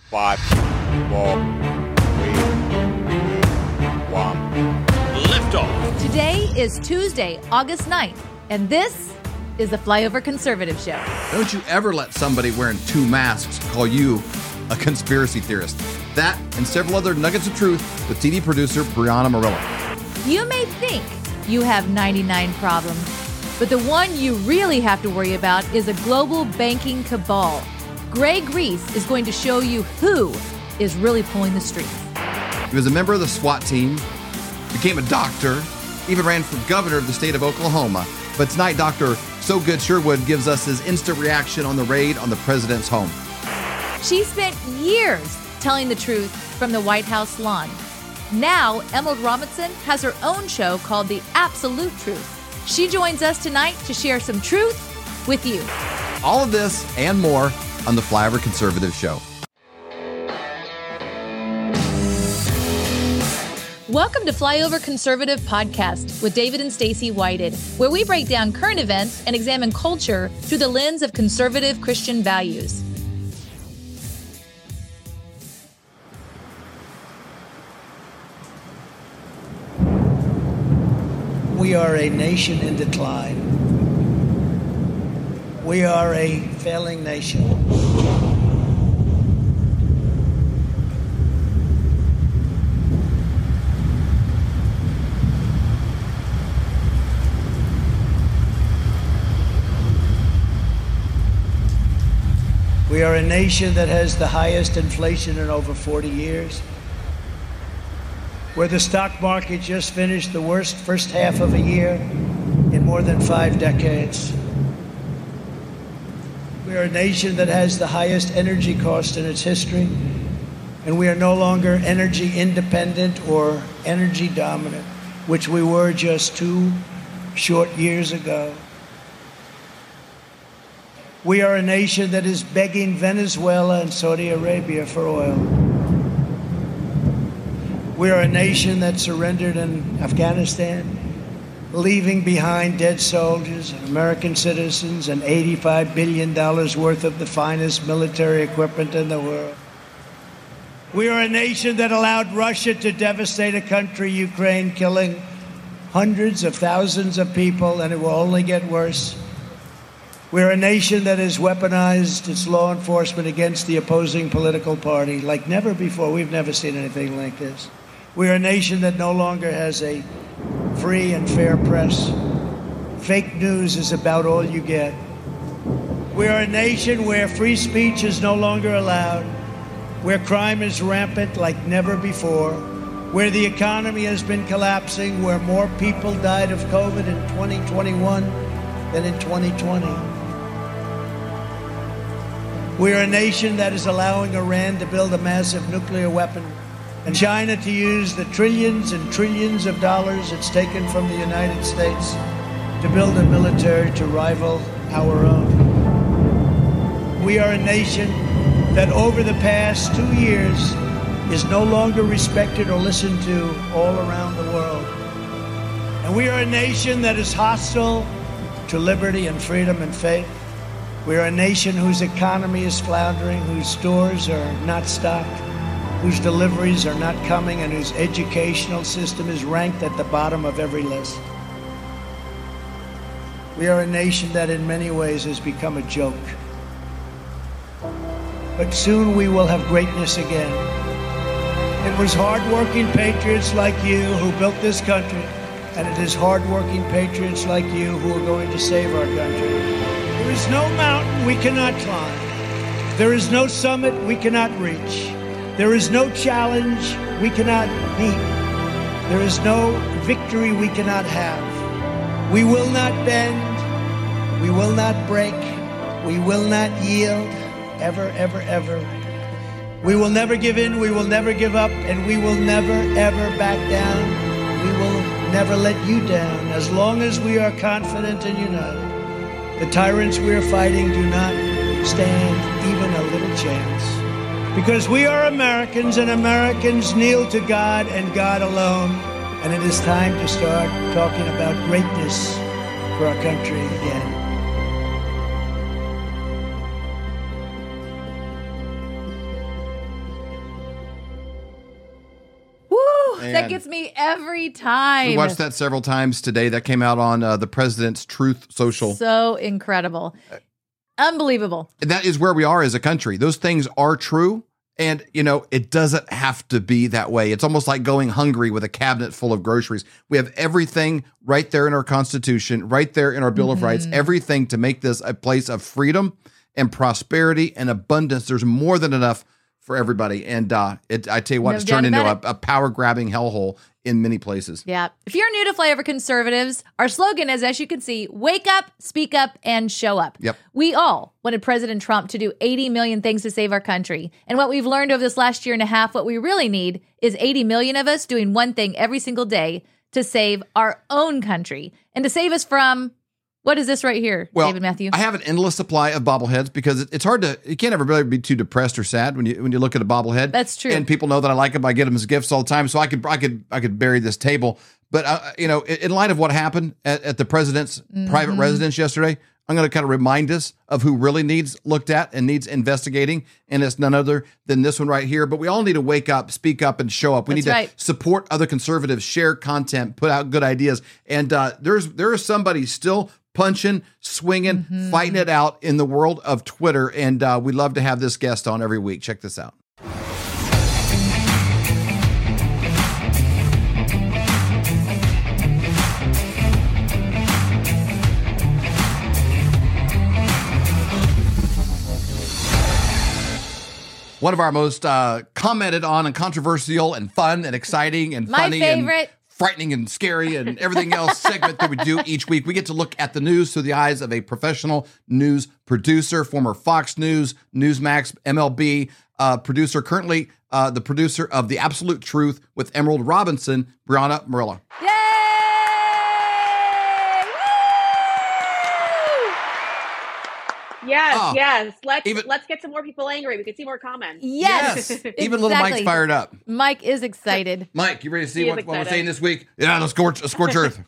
5, 4, 3, 2, 1. Liftoff. Today is Tuesday, August 9th, and this is the Flyover Conservative Show. Don't you ever let somebody wearing 2 masks call you a conspiracy theorist. That and several other nuggets of truth with TV producer Brianna Murillo. You may think you have 99 problems, but the one you really have to worry about is a global banking cabal. Greg Reese is going to show you who is really pulling the strings. He was a member of the SWAT team, became a doctor, even ran for governor of the state of Oklahoma. But tonight, Dr. So Good Sherwood gives us his instant reaction on the raid on the president's home. She spent years telling the truth from the White House lawn. Now, Emerald Robinson has her own show called The Absolute Truth. She joins us tonight to share some truth with you. All of this and more on the Flyover Conservative Show. Welcome to Flyover Conservative Podcast with David and Stacey Whited, where we break down current events and examine culture through the lens of conservative Christian values. We are a nation in decline. We are a failing nation. We are a nation that has the highest inflation in over 40 years, where the stock market just finished the worst first half of a year in more than 5 decades. We are a nation that has the highest energy cost in its history, and we are no longer energy independent or energy dominant, which we were just 2 short years ago. We are a nation that is begging Venezuela and Saudi Arabia for oil. We are a nation that surrendered in Afghanistan, leaving behind dead soldiers and American citizens and $85 billion worth of the finest military equipment in the world. We are a nation that allowed Russia to devastate a country, Ukraine, killing hundreds of thousands of people, and it will only get worse. We're a nation that has weaponized its law enforcement against the opposing political party like never before. We've never seen anything like this. We're a nation that no longer has a free and fair press. Fake news is about all you get. We're a nation where free speech is no longer allowed, where crime is rampant like never before, where the economy has been collapsing, where more people died of COVID in 2021 than in 2020. We're a nation that is allowing Iran to build a massive nuclear weapon and China to use the trillions and trillions of dollars it's taken from the United States to build a military to rival our own. We are a nation that over the past 2 years is no longer respected or listened to all around the world. And we are a nation that is hostile to liberty and freedom and faith. We are a nation whose economy is floundering, whose stores are not stocked, whose deliveries are not coming, and whose educational system is ranked at the bottom of every list. We are a nation that in many ways has become a joke. But soon we will have greatness again. It was hard-working patriots like you who built this country, and it is hard-working patriots like you who are going to save our country. There is no mountain we cannot climb. There is no summit we cannot reach. There is no challenge we cannot meet. There is no victory we cannot have. We will not bend. We will not break. We will not yield. Ever, ever, ever. We will never give in. We will never give up. And we will never, ever back down. We will never let you down. As long as we are confident and united, the tyrants we are fighting do not stand even a little chance. Because we are Americans, and Americans kneel to God and God alone. And it is time to start talking about greatness for our country again. That gets me every time. We watched that several times today. That came out on the President's Truth Social. So incredible. Unbelievable. That is where we are as a country. Those things are true. And, it doesn't have to be that way. It's almost like going hungry with a cabinet full of groceries. We have everything right there in our Constitution, right there in our Bill of Rights, everything to make this a place of freedom and prosperity and abundance. There's more than enough for everybody. And I tell you what, it's turned into a power-grabbing hellhole in many places. Yeah. If you're new to Flyover Conservatives, our slogan is, as you can see, wake up, speak up, and show up. Yep. We all wanted President Trump to do 80 million things to save our country. And what we've learned over this last year and a half, what we really need is 80 million of us doing one thing every single day to save our own country and to save us from... What is this right here, David Matthew? I have an endless supply of bobbleheads because it's hard to, you can't ever really be too depressed or sad when you look at a bobblehead. That's true. And people know that I like them. I get them as gifts all the time. So I could bury this table. But, in light of what happened at the president's private residence yesterday, I'm going to kind of remind us of who really needs looked at and needs investigating. And it's none other than this one right here. But we all need to wake up, speak up, and show up. We need to support other conservatives, share content, put out good ideas. And there is somebody still punching, swinging, fighting it out in the world of Twitter. And we love to have this guest on every week. Check this out. One of our most commented on and controversial and fun and exciting and funny and frightening and scary and everything else segment that we do each week. We get to look at the news through the eyes of a professional news producer, former Fox News, Newsmax, MLB producer, currently the producer of The Absolute Truth with Emerald Robinson, Brianna Murillo. Yay! Yes. Let's get some more people angry. We can see more comments. Yes. Even little Mike's fired up. Mike is excited. Mike, you ready to see what we're saying this week? Yeah, let's scorch earth.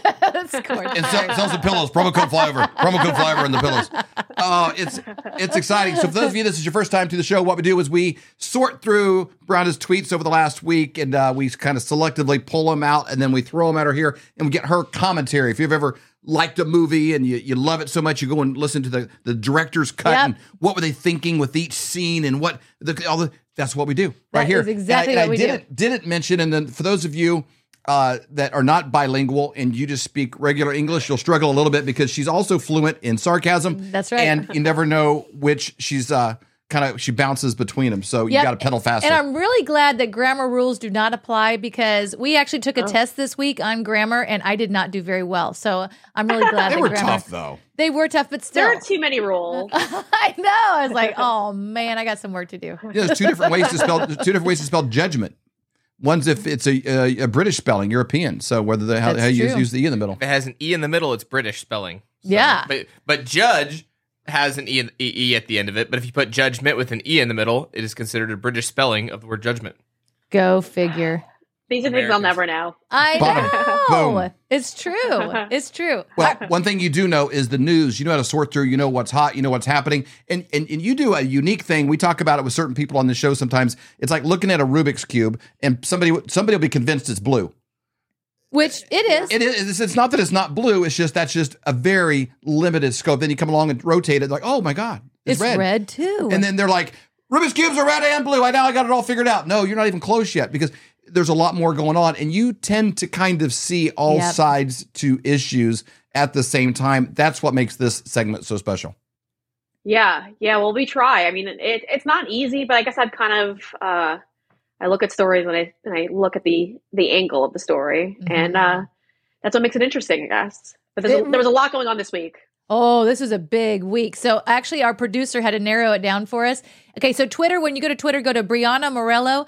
And sell some pillows. Promo code flyover in the pillows. It's exciting. So for those of you, this is your first time to the show, what we do is we sort through Brianna's tweets over the last week, and we kind of selectively pull them out, and then we throw them at her here, and we get her commentary. If you've ever liked a movie and you love it so much, you go and listen to the director's cut and what were they thinking with each scene and what that's what we do right here. That is exactly what we do. Didn't mention, and then for those of you that are not bilingual and you just speak regular English, you'll struggle a little bit because she's also fluent in sarcasm. That's right. And you never know which she's she bounces between them. So you got to pedal faster. And I'm really glad that grammar rules do not apply because we actually took a test this week on grammar and I did not do very well. So I'm really glad they were tough though. They were tough, but still. There are too many rules. I know. I was like, oh man, I got some work to do. Yeah, there's two different ways to spell judgment. One's if it's a British spelling, European. So whether how you use the E in the middle. If it has an E in the middle, it's British spelling. So, yeah. But judge has an E at the end of it. But if you put judgment with an E in the middle, it is considered a British spelling of the word judgment. Go figure. These are things I'll never know. I know. Boom. It's true. It's true. Well, one thing you do know is the news. You know how to sort through. You know what's hot. You know what's happening. And you do a unique thing. We talk about it with certain people on the show sometimes. It's like looking at a Rubik's Cube and somebody will be convinced it's blue. Which it is. It is. It's not that it's not blue. It's just that's just a very limited scope. Then you come along and rotate it like, oh my God, it's red. Red too. And then they're like, Rubik's Cubes are red and blue. I got it all figured out. No, you're not even close yet because there's a lot more going on. And you tend to kind of see all sides to issues at the same time. That's what makes this segment so special. Yeah. Well, we try. I mean, it's not easy, but I guess I've kind of, I look at stories and I look at the angle of the story, and that's what makes it interesting, I guess. But there was a lot going on this week. Oh, this was a big week. So actually, our producer had to narrow it down for us. Okay, so Twitter. When you go to Twitter, go to Brianna Morello.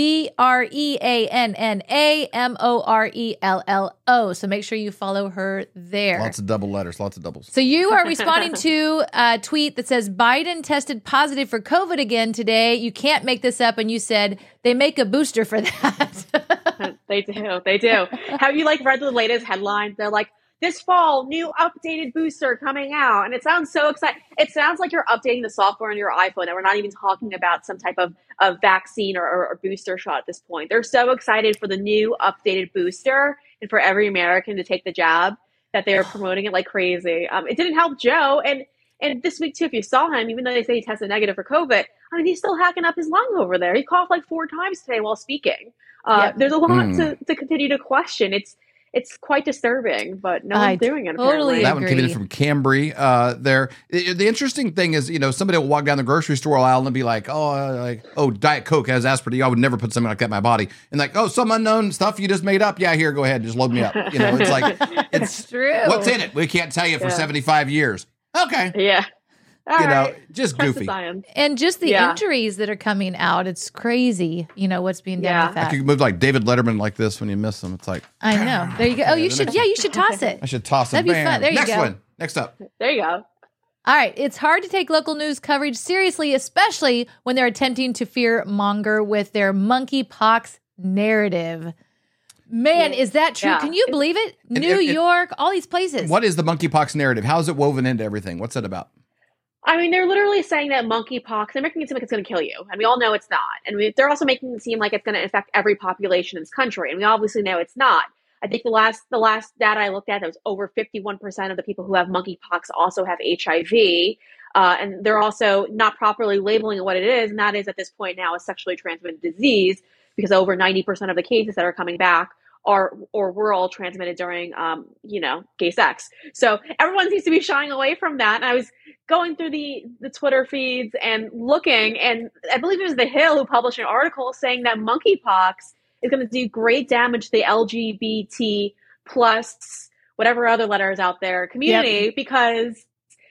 BreannaMorello. So make sure you follow her there. Lots of double letters, lots of doubles. So you are responding to a tweet that says Biden tested positive for COVID again today. You can't make this up. And you said they make a booster for that. They do. Have you read the latest headlines? They're like, this fall, new updated booster coming out. And it sounds so exciting. It sounds like you're updating the software on your iPhone, and we're not even talking about some type of vaccine or booster shot at this point. They're so excited for the new updated booster and for every American to take the jab that they're promoting it like crazy. It didn't help Joe. And this week, too, if you saw him, even though they say he tested negative for COVID, I mean, he's still hacking up his lung over there. He coughed like 4 times today while speaking. There's a lot to continue to question. It's quite disturbing, but no one's doing it. Totally apparently. That one came in from Cambry. There, the interesting thing is, somebody will walk down the grocery store aisle and be like, "Oh, Diet Coke has aspartame. I would never put something like that in my body." And like, "Oh, some unknown stuff you just made up. Yeah, here, go ahead, just load me up." It's like, it's true. What's in it? We can't tell you for 75 years. Okay, Yeah. All right. just Trust the goofy. science. And just the injuries that are coming out. It's crazy, what's being done with I that. could move like David Letterman like this when you miss them. It's like, I know. There you go. Oh, you should toss it. I should toss it. That'd be fun. There you Next go. one. Next up. There you go. All right. It's hard to take local news coverage seriously, especially when they're attempting to fear monger with their monkeypox narrative. Man, is that true? Yeah. Can you believe it? New York, all these places. What is the monkeypox narrative? How is it woven into everything? What's it about? I mean, they're literally saying that monkeypox, they're making it seem like it's going to kill you. And we all know it's not. And they're also making it seem like it's going to infect every population in this country. And we obviously know it's not. I think the last data I looked at, there was over 51% of the people who have monkeypox also have HIV. And they're also not properly labeling what it is. And that is at this point now a sexually transmitted disease, because over 90% of the cases that are coming back were all transmitted during, gay sex. So everyone seems to be shying away from that. And I was going through the Twitter feeds and looking, and I believe it was The Hill who published an article saying that monkeypox is going to do great damage to the LGBT plus whatever other letters out there community, because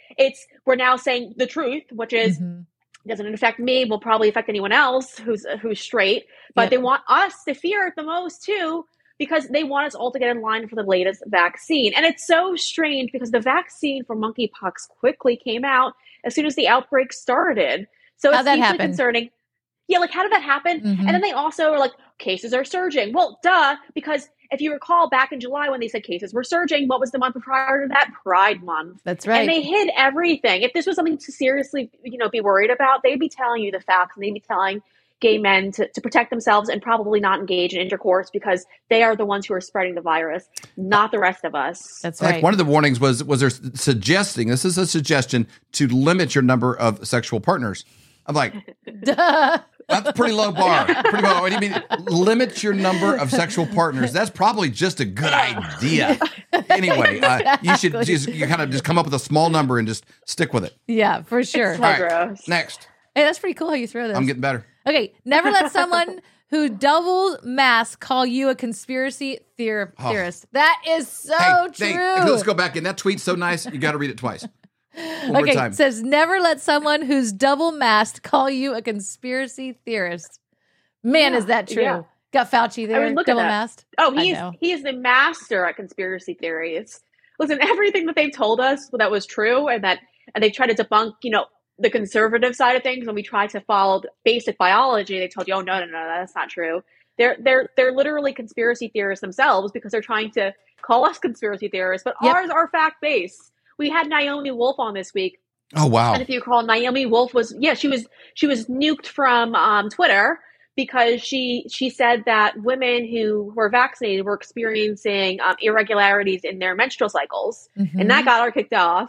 we're now saying the truth, which is doesn't affect me, will probably affect anyone else who's straight, but they want us to fear it the most too, because they want us all to get in line for the latest vaccine. And it's so strange because the vaccine for monkeypox quickly came out as soon as the outbreak started. So it's deeply concerning. Yeah, like how did that happen? And then they also were like, cases are surging. Well, duh, because if you recall back in July when they said cases were surging, what was the month prior to that? Pride Month. That's right. And they hid everything. If this was something to seriously, be worried about, they'd be telling you the facts, and they'd be telling gay men to protect themselves and probably not engage in intercourse, because they are the ones who are spreading the virus, not the rest of us. That's right. Like one of the warnings was there suggesting, this is a suggestion, to limit your number of sexual partners. I'm like, that's a pretty low bar. Pretty low. What do you mean? Limit your number of sexual partners. That's probably just a good idea. Anyway, you should you kind of just come up with a small number and just stick with it. Yeah, for sure. It's so gross. Next. Hey, that's pretty cool how you throw this. I'm getting better. Okay, never let someone who double mask call you a conspiracy theorist. That is so true. Hey, let's go back in. That tweet's so nice, you got to read it twice. One more time. It says, never let someone who's double masked call you a conspiracy theorist. Man, is that true? Yeah. Got Fauci there, look at double that. masked. Oh, he is the master at conspiracy theories. Listen, everything that they've told us that was true, and they try to debunk, the conservative side of things, when we try to follow the basic biology, they told you, oh, no, that's not true. They're literally conspiracy theorists themselves, because they're trying to call us conspiracy theorists, but ours are fact-based. We had Naomi Wolf on this week. Oh, wow. And if you recall, Naomi Wolf she was nuked from Twitter, because she said that women who were vaccinated were experiencing irregularities in their menstrual cycles. And that got her kicked off.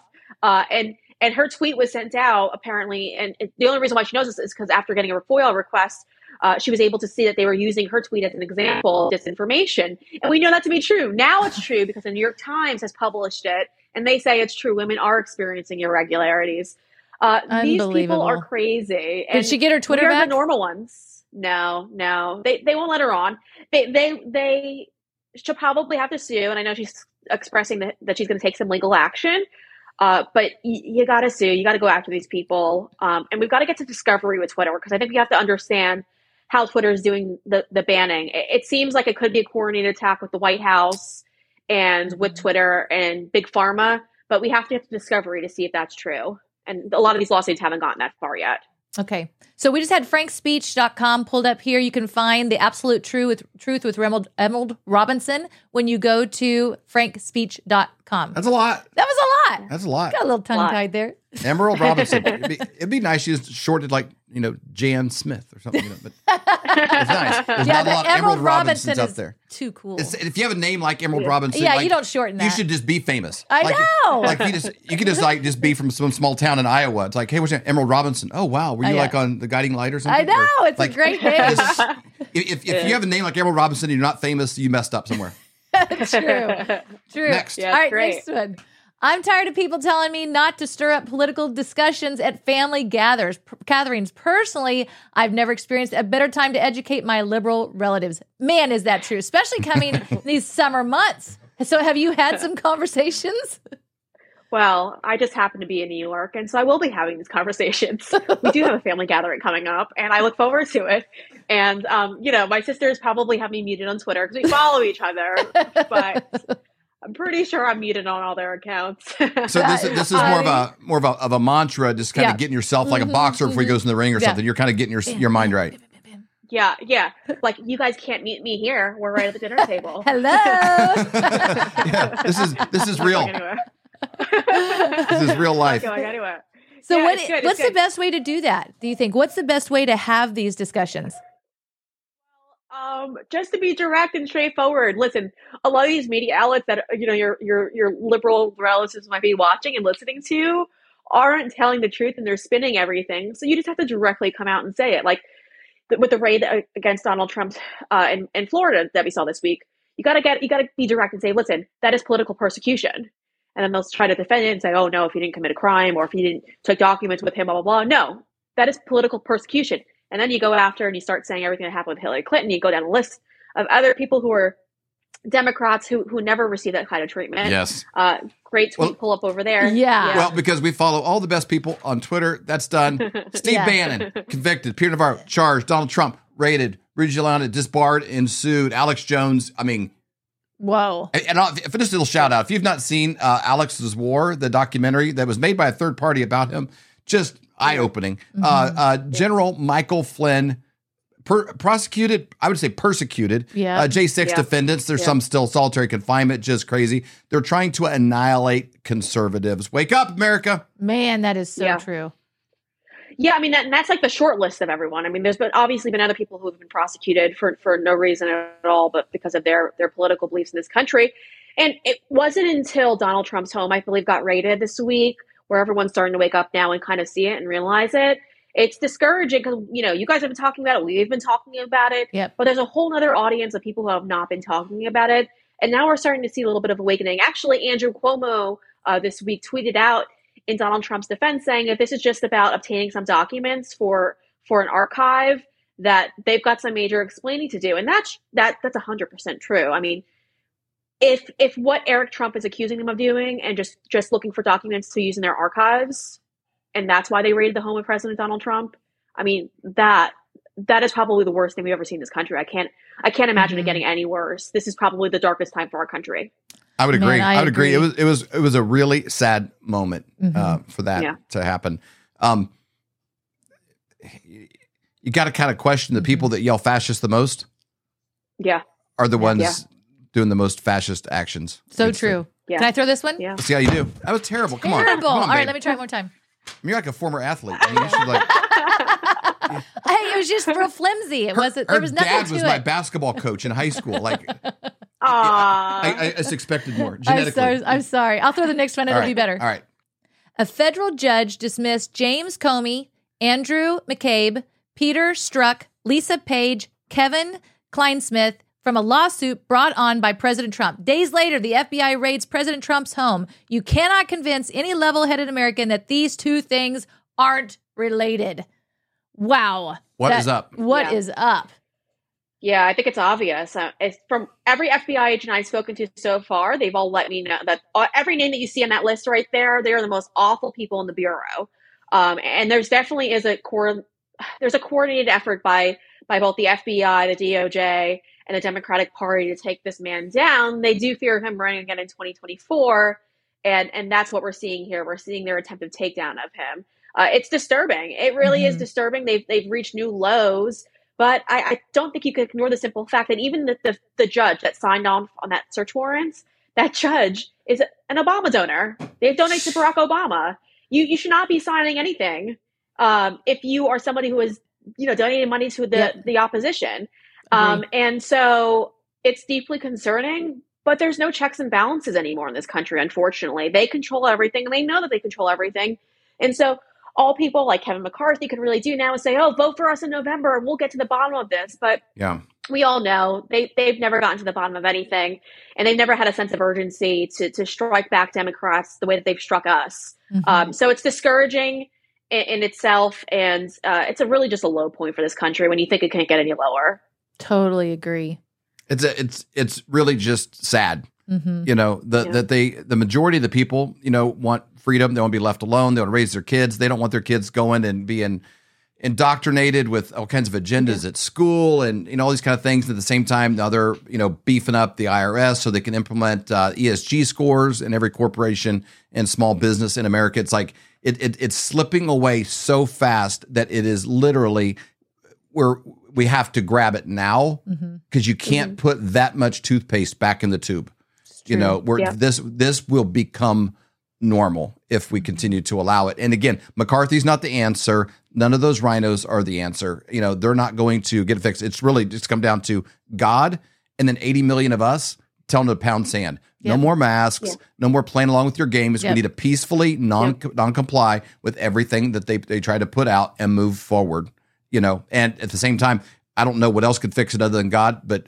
And her tweet was sent out, apparently, and the only reason why she knows this is because after getting a FOIA request, she was able to see that they were using her tweet as an example of disinformation. And we know that to be true. Now it's true because the New York Times has published it, and they say it's true. Women are experiencing irregularities. These people are crazy. Did she get her Twitter back? The normal ones. No. They won't let her on. She'll probably have to sue, and I know she's expressing that she's going to take some legal action. But you got to sue. You got to go after these people. And we've got to get to discovery with Twitter, because I think we have to understand how Twitter is doing the banning. It seems like it could be a coordinated attack with the White House and with Twitter and Big Pharma, but we have to get to discovery to see if that's true. And a lot of these lawsuits haven't gotten that far yet. Okay. So we just had frankspeech.com pulled up here. You can find the absolute truth with Emerald Robinson when you go to frankspeech.com. That's a lot. That was a lot. That's a lot. Got a little tongue tied there. Emerald Robinson. It'd be nice. She's shorted like, Jan Smith or something. But it's nice. There's not a lot of Emerald Robinsons up there. Too cool. If you have a name like Emerald Robinson, you don't shorten that. You should just be famous. I know. Like you could just be from some small town in Iowa. It's like, hey, what's your name? Emerald Robinson? Oh wow, were you like on the Guiding Light or something? I know. It's a great name. If you have a name like Emerald Robinson and you're not famous, you messed up somewhere. True. Next. All right, next one. I'm tired of people telling me not to stir up political discussions at family gatherings. Personally, I've never experienced a better time to educate my liberal relatives. Man, is that true, especially coming these summer months. So have you had some conversations? Well, I just happen to be in New York, and so I will be having these conversations. We do have a family gathering coming up, and I look forward to it. And, my sisters probably have me muted on Twitter because we follow each other, but I'm pretty sure I'm muted on all their accounts. So this is more of a mantra, just kind of getting yourself like a boxer before he goes in the ring or something. You're kind of getting your mind right. Yeah. Like, you guys can't mute me here. We're right at the dinner table. Hello. This is real. This is real life. Going anywhere. So what's the best way to do that? Do you think? What's the best way to have these discussions? Just to be direct and straightforward. Listen, a lot of these media outlets that your liberal relatives might be watching and listening to aren't telling the truth, and they're spinning everything. So you just have to directly come out and say it. Like with the raid against Donald Trump in Florida that we saw this week, you gotta be direct and say, listen, that is political persecution. And then they'll try to defend it and say, oh no, if you didn't commit a crime or if you didn't take documents with him, blah blah blah. No, that is political persecution. And then you go after and you start saying everything that happened with Hillary Clinton. You go down a list of other people who are Democrats who never received that kind of treatment. Yes. Great tweet pull up over there. Yeah. Well, because we follow all the best people on Twitter. That's done. Steve Bannon, convicted. Peter Navarro, charged. Donald Trump, raided. Rudy Giuliani, disbarred and sued. Alex Jones, whoa. And for just a little shout out, if you've not seen Alex's War, the documentary that was made by a third party about him, just eye-opening. General Michael Flynn, persecuted. J6 defendants. There's some still solitary confinement. Just crazy. They're trying to annihilate conservatives. Wake up, America. Man, that is so true. Yeah, that's like the short list of everyone. There's obviously been other people who have been prosecuted for no reason at all, but because of their political beliefs in this country. And it wasn't until Donald Trump's home, I believe, got raided this week, where everyone's starting to wake up now and kind of see it and realize it. It's discouraging because, you guys have been talking about it. We've been talking about it. Yep. But there's a whole other audience of people who have not been talking about it. And now we're starting to see a little bit of awakening. Actually, Andrew Cuomo this week tweeted out in Donald Trump's defense saying if this is just about obtaining some documents for an archive, that they've got some major explaining to do. And that's 100% true. If what Eric Trump is accusing them of doing and just looking for documents to use in their archives, and that's why they raided the home of President Donald Trump, that is probably the worst thing we've ever seen in this country. I can't imagine it getting any worse. This is probably the darkest time for our country. I would agree. I would agree. It was a really sad moment for that to happen. You got to kind of question the people that yell fascist the most. Yeah, are the ones doing the most fascist actions. So true. Yeah. Can I throw this one? Yeah. Let's see how you do. That was terrible. Come on. Terrible. All right, let me try it one more time. You're like a former athlete. You should Hey, it was just real flimsy. There was nothing to it. Her dad was my basketball coach in high school. I just expected more genetically. I'm sorry. I'll throw the next one. It'll be better. All right. A federal judge dismissed James Comey, Andrew McCabe, Peter Strzok, Lisa Page, Kevin Kleinsmith from a lawsuit brought on by President Trump. Days later, the FBI raids President Trump's home. You cannot convince any level-headed American that these two things aren't related. Wow. What is up? What is up? Yeah, I think it's obvious. It's from every FBI agent I've spoken to so far, they've all let me know that every name that you see on that list right there, they are the most awful people in the Bureau. And there's definitely a coordinated effort by both the FBI, the DOJ, and the Democratic Party to take this man down. They do fear him running again in 2024. And that's what we're seeing here. We're seeing their attempted takedown of him. It's disturbing. It really is disturbing. They've reached new lows. But I don't think you can ignore the simple fact that even the judge that signed on that search warrant, that judge is an Obama donor. They've donated to Barack Obama. You should not be signing anything if you are somebody who is, donating money to the opposition. And so it's deeply concerning, but there's no checks and balances anymore in this country, unfortunately. They control everything, and they know that they control everything. And so all people like Kevin McCarthy could really do now is say, vote for us in November, and we'll get to the bottom of this. But we all know they've never gotten to the bottom of anything, and they've never had a sense of urgency to strike back Democrats the way that they've struck us. So it's discouraging in itself, and it's really just a low point for this country when you think it can't get any lower. Totally agree. It's really just sad. That the majority of the people, want freedom. They want to be left alone. They want to raise their kids. They don't want their kids going and being indoctrinated with all kinds of agendas at school and, all these kind of things. At the same time, now they're, beefing up the IRS so they can implement ESG scores in every corporation and small business in America. It's like it's slipping away so fast that it is literally we have to grab it now because you can't put that much toothpaste back in the tube. This will become normal if we continue to allow it. And again, McCarthy's not the answer. None of those rhinos are the answer. They're not going to get it fixed. It's really just come down to God and then 80 million of us telling them to pound sand. No more masks. No more playing along with your games. We need to peacefully non-comply with everything that they try to put out and move forward. And at the same time, I don't know what else could fix it other than God, but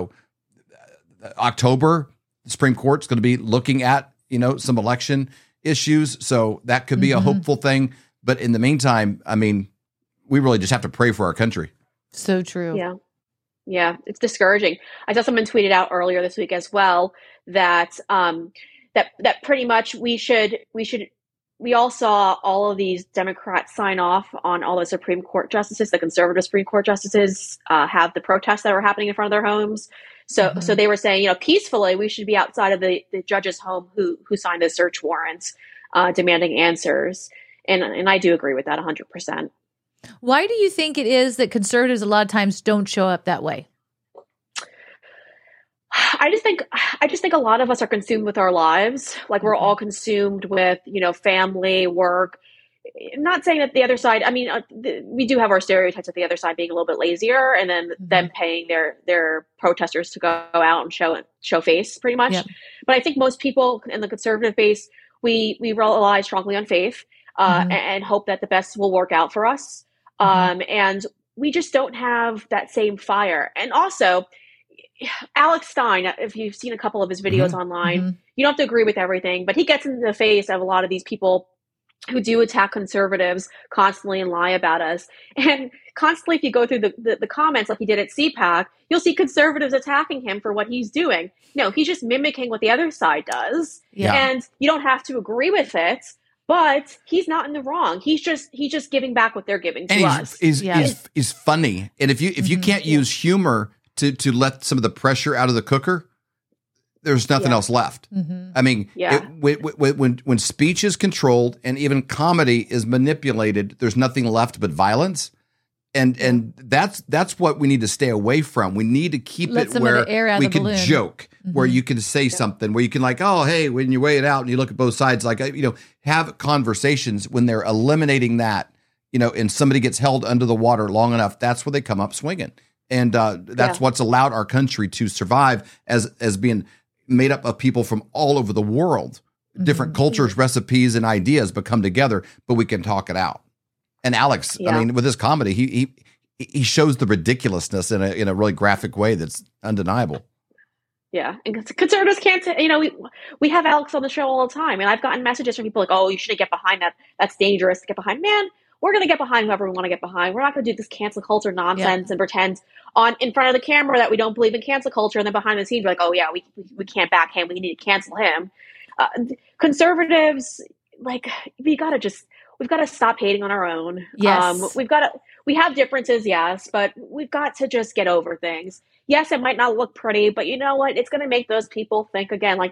October, the Supreme Court's going to be looking at, some election issues. So that could be a hopeful thing. But in the meantime, we really just have to pray for our country. So true. Yeah. Yeah. It's discouraging. I saw someone tweeted out earlier this week as well that, that pretty much we all saw all of these Democrats sign off on all the Supreme Court justices, the conservative Supreme Court justices, have the protests that were happening in front of their homes. So they were saying, peacefully, we should be outside of the judge's home who signed the search warrants, demanding answers. And I do agree with that 100%. Why do you think it is that conservatives a lot of times don't show up that way? I just think a lot of us are consumed with our lives. Like we're all consumed with, family, work. I'm not saying that the other side, we do have our stereotypes of the other side being a little bit lazier and then them paying their protesters to go out and show face pretty much. Yep. But I think most people in the conservative base, we rely strongly on faith and hope that the best will work out for us. And we just don't have that same fire. And also, Alex Stein, if you've seen a couple of his videos online, you don't have to agree with everything, but he gets in the face of a lot of these people who do attack conservatives constantly and lie about us. And constantly, if you go through the comments like he did at CPAC, you'll see conservatives attacking him for what he's doing. No, he's just mimicking what the other side does. Yeah. And you don't have to agree with it, but he's not in the wrong. He's just giving back what they're giving to us. He's funny. And if you can't use humor to let some of the pressure out of the cooker, there's nothing else left. When speech is controlled and even comedy is manipulated, there's nothing left but violence. And that's what we need to stay away from. We need to keep it where we can joke, where you can say something, where you can when you weigh it out and you look at both sides, have conversations when they're eliminating that, and somebody gets held under the water long enough, that's where they come up swinging. And that's what's allowed our country to survive as being made up of people from all over the world, different cultures, recipes, and ideas, but come together, but we can talk it out. And Alex, with his comedy, he shows the ridiculousness in a really graphic way that's undeniable. Yeah, and conservatives can't. We have Alex on the show all the time, and I've gotten messages from people like, "Oh, you shouldn't get behind that. That's dangerous to get behind." Man, we're going to get behind whoever we want to get behind. We're not going to do this cancel culture nonsense and pretend in front of the camera that we don't believe in cancel culture, and then behind the scenes, we're like, "Oh yeah, we can't back him. We need to cancel him." Conservatives, we've got to stop hating on our own. Yes. We have differences, yes, but we've got to just get over things. Yes, it might not look pretty, but you know what? It's going to make those people think again, like that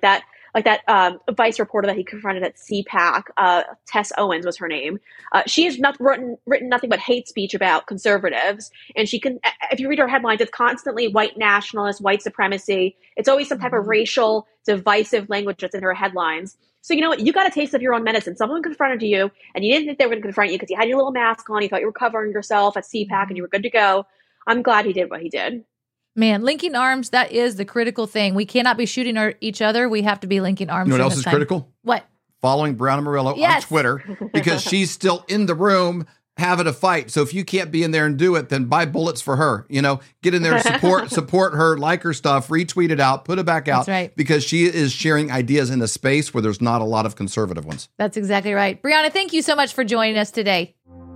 like that Vice reporter that he confronted at CPAC, Tess Owens was her name. She has written nothing but hate speech about conservatives. And she can, if you read her headlines, it's constantly white nationalist, white supremacy. It's always some type of racial, divisive language that's in her headlines. So you know what? You got a taste of your own medicine. Someone confronted you, and you didn't think they were going to confront you because you had your little mask on. You thought you were covering yourself at CPAC, and you were good to go. I'm glad he did what he did. Man, linking arms, that is the critical thing. We cannot be shooting each other. We have to be linking arms. You know what else is critical? What? Following Brown Amarillo on Twitter, because she's still in the room having a fight. So if you can't be in there and do it, then buy bullets for her. You know, get in there, support her, like her stuff, retweet it out, put it back out. That's right. Because she is sharing ideas in a space where there's not a lot of conservative ones. That's exactly right. Brianna, thank you so much for joining us today.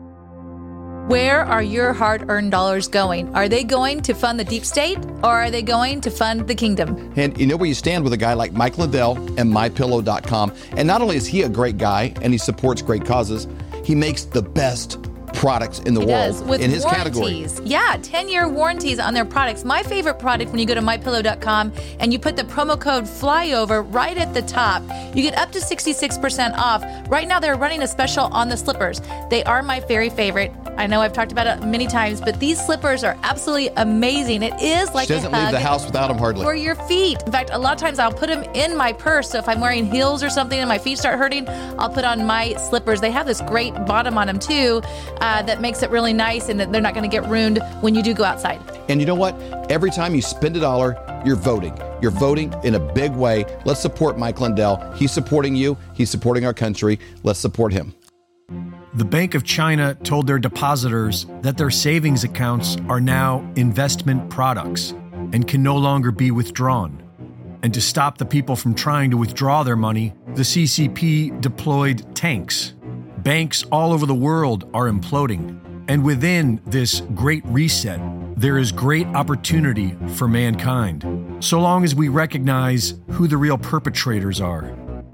Where are your hard-earned dollars going? Are they going to fund the deep state, or are they going to fund the kingdom? And you know where you stand with a guy like Mike Lindell and MyPillow.com. And not only is he a great guy and he supports great causes, he makes the best products in the world with in his warranties. category. Yeah, 10-year warranties on their products. My favorite product, when you go to MyPillow.com and you put the promo code FLYOVER right at the top, you get up to 66% off. Right now, they're running a special on the slippers. They are my very favorite. I know I've talked about it many times, but these slippers are absolutely amazing. It is like she doesn't leave the house without them hardly. For your feet. In fact, a lot of times I'll put them in my purse. So if I'm wearing heels or something and my feet start hurting, I'll put on my slippers. They have this great bottom on them too that makes it really nice, and they're not going to get ruined when you do go outside. And you know what? Every time you spend $1, you're voting. You're voting in a big way. Let's support Mike Lindell. He's supporting you. He's supporting our country. Let's support him. The Bank of China told their depositors that their savings accounts are now investment products and can no longer be withdrawn. And to stop the people from trying to withdraw their money, the CCP deployed tanks. Banks all over the world are imploding. And within this great reset, there is great opportunity for mankind, so long as we recognize who the real perpetrators are.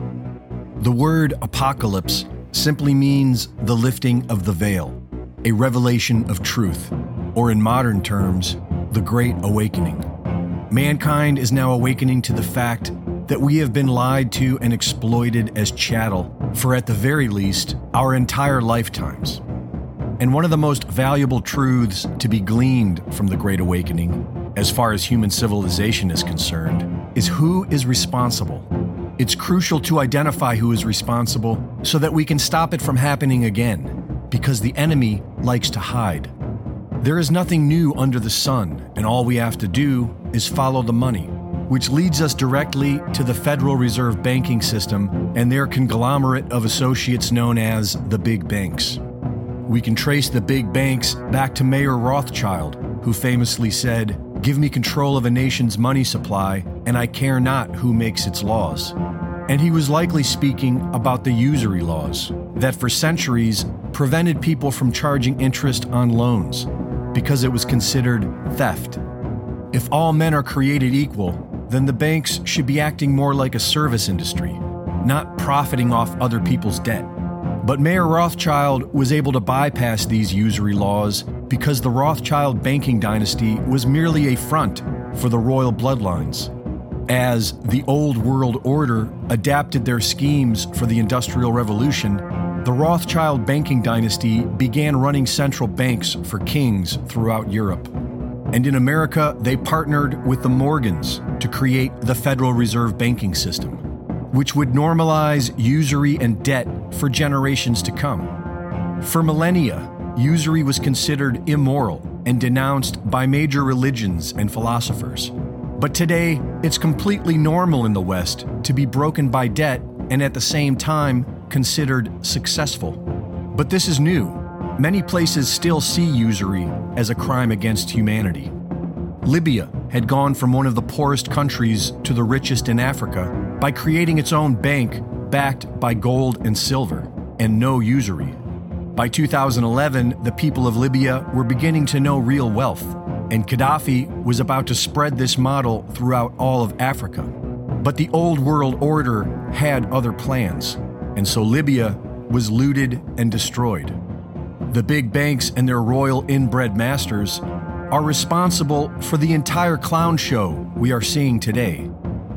The word apocalypse simply means the lifting of the veil, a revelation of truth, or in modern terms, the Great Awakening. Mankind is now awakening to the fact that we have been lied to and exploited as chattel for, at the very least, our entire lifetimes. And one of the most valuable truths to be gleaned from the Great Awakening, as far as human civilization is concerned, is who is responsible. It's crucial to identify who is responsible so that we can stop it from happening again, because the enemy likes to hide. There is nothing new under the sun, and all we have to do is follow the money, which leads us directly to the Federal Reserve banking system and their conglomerate of associates known as the big banks. We can trace the big banks back to Mayer Rothschild, who famously said, "Give me control of a nation's money supply, and I care not who makes its laws." And he was likely speaking about the usury laws that for centuries prevented people from charging interest on loans because it was considered theft. If all men are created equal, then the banks should be acting more like a service industry, not profiting off other people's debt. But Mayer Rothschild was able to bypass these usury laws because the Rothschild banking dynasty was merely a front for the royal bloodlines. As the old world order adapted their schemes for the Industrial Revolution, the Rothschild banking dynasty began running central banks for kings throughout Europe. And in America, they partnered with the Morgans to create the Federal Reserve banking system, which would normalize usury and debt for generations to come. For millennia, usury was considered immoral and denounced by major religions and philosophers. But today, it's completely normal in the West to be broken by debt and at the same time considered successful. But this is new. Many places still see usury as a crime against humanity. Libya had gone from one of the poorest countries to the richest in Africa by creating its own bank backed by gold and silver, and no usury. By 2011, the people of Libya were beginning to know real wealth, and Gaddafi was about to spread this model throughout all of Africa. But the old world order had other plans, and so Libya was looted and destroyed. The big banks and their royal inbred masters are responsible for the entire clown show we are seeing today.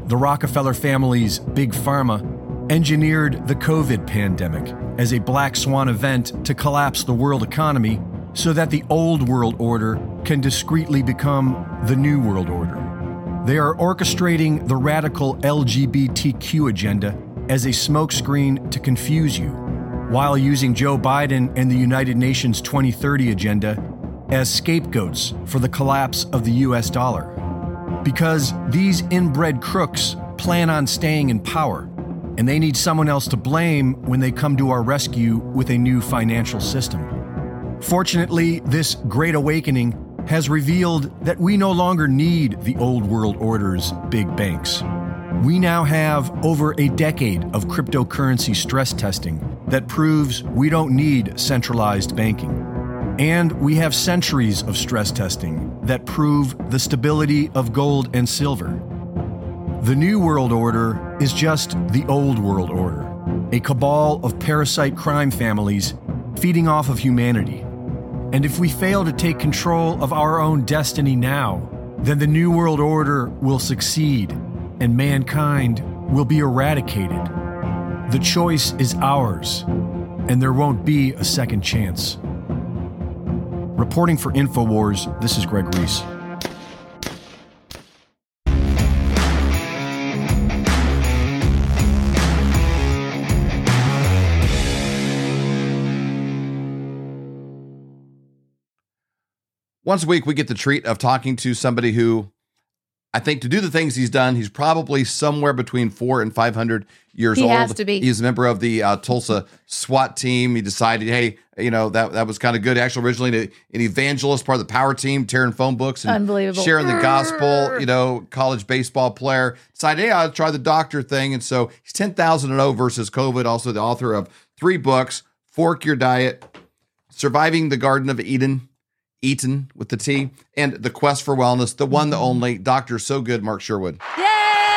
the Rockefeller family's Big Pharma engineered the COVID pandemic as a black swan event to collapse the world economy so that the old world order can discreetly become the new world order. They are orchestrating the radical LGBTQ agenda as a smokescreen to confuse you, while using Joe Biden and the United Nations 2030 agenda as scapegoats for the collapse of the US dollar. Because these inbred crooks plan on staying in power, and they need someone else to blame when they come to our rescue with a new financial system. Fortunately, this great awakening has revealed that we no longer need the old world order's big banks. We now have over a decade of cryptocurrency stress testing that proves we don't need centralized banking. And we have centuries of stress testing that prove the stability of gold and silver. The New World Order is just the old world order, a cabal of parasite crime families feeding off of humanity. And if we fail to take control of our own destiny now, then the New World Order will succeed and mankind will be eradicated. The choice is ours, and there won't be a second chance. Reporting for InfoWars, this is Greg Reese. Once a week, we get the treat of talking to somebody who, I think, to do the things he's done, he's probably somewhere between 400 and 500 years old. He has to be. He's a member of the Tulsa SWAT team. He decided, hey, that was kind of good. Actually, originally an evangelist, part of the power team, tearing phone books and Unbelievable. sharing the gospel. College baseball player. Decided, hey, I'll try the doctor thing. And so he's 10,000 versus COVID. Also, the author of 3 books: Fork Your Diet, Surviving the Garden of Eden, Eaton with the T, and The Quest for Wellness, the one, the only, Dr. So Good, Mark Sherwood. Yay!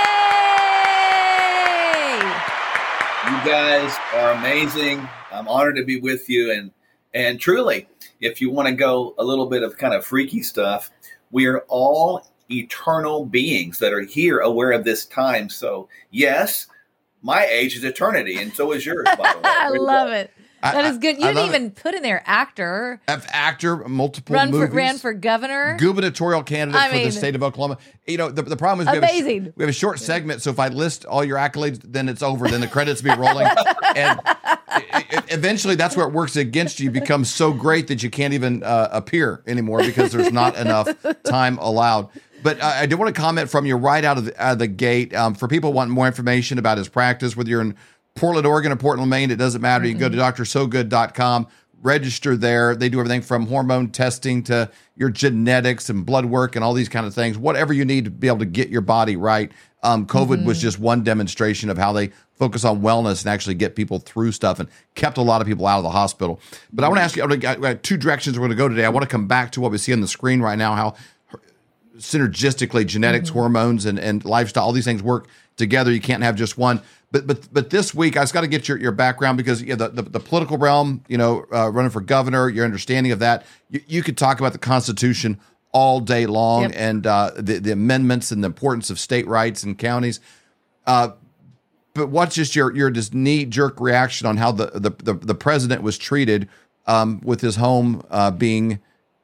You guys are amazing. I'm honored to be with you. And truly, if you want to go a little bit of kind of freaky stuff, we are all eternal beings that are here aware of this time. So yes, my age is eternity, and so is yours, by the way. I love it. That is good. You I didn't love even put in there actor. Actor, multiple Ran movies. for governor. Gubernatorial candidate for the state of Oklahoma. The problem is Amazing. we have a short segment, so if I list all your accolades, then it's over. Then the credits will be rolling. And eventually that's where it works against you. You become so great that you can't even appear anymore because there's not enough time allowed. But I do want to comment from you right out of the gate. For people wanting more information about his practice, whether you're in Portland, Oregon, or Portland, Maine, it doesn't matter. You can go to drsogood.com, register there. They do everything from hormone testing to your genetics and blood work and all these kind of things, whatever you need to be able to get your body right. COVID was just one demonstration of how they focus on wellness and actually get people through stuff and kept a lot of people out of the hospital. But I want to ask you, I got 2 directions we're going to go today. I want to come back to what we see on the screen right now, how synergistically genetics, hormones, and lifestyle, all these things work together. You can't have just one. But this week, I just got to get your background because the political realm, running for governor, your understanding of that, you could talk about the Constitution all day long. Yep. And the amendments and the importance of state rights and counties. But what's just your just knee-jerk reaction on how the president was treated with his home being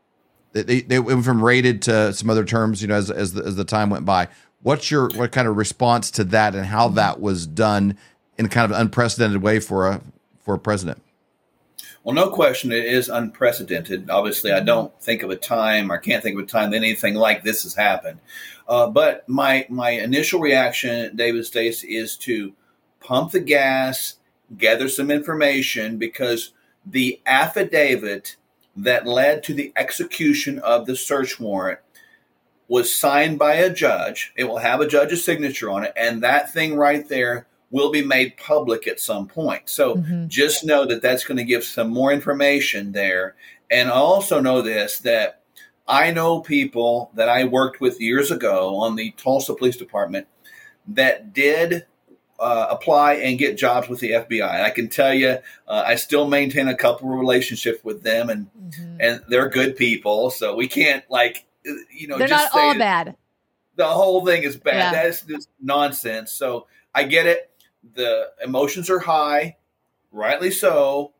they went from raided to some other terms, as the time went by. What kind of response to that and how that was done in kind of an unprecedented way for a president? Well, no question, it is unprecedented. Obviously, I don't think of a time or can't think of a time that anything like this has happened. But my initial reaction, David Stace, is to pump the gas, gather some information, because the affidavit that led to the execution of the search warrant was signed by a judge. It will have a judge's signature on it, and that thing right there will be made public at some point. So just know that that's going to give some more information there. And also know this, that I know people that I worked with years ago on the Tulsa Police Department that did apply and get jobs with the FBI. And I can tell you, I still maintain a couple of relationships with them, and they're good people. So we can't they're just not say all that, bad. The whole thing is bad. Yeah. That is just nonsense. So I get it. The emotions are high, rightly so,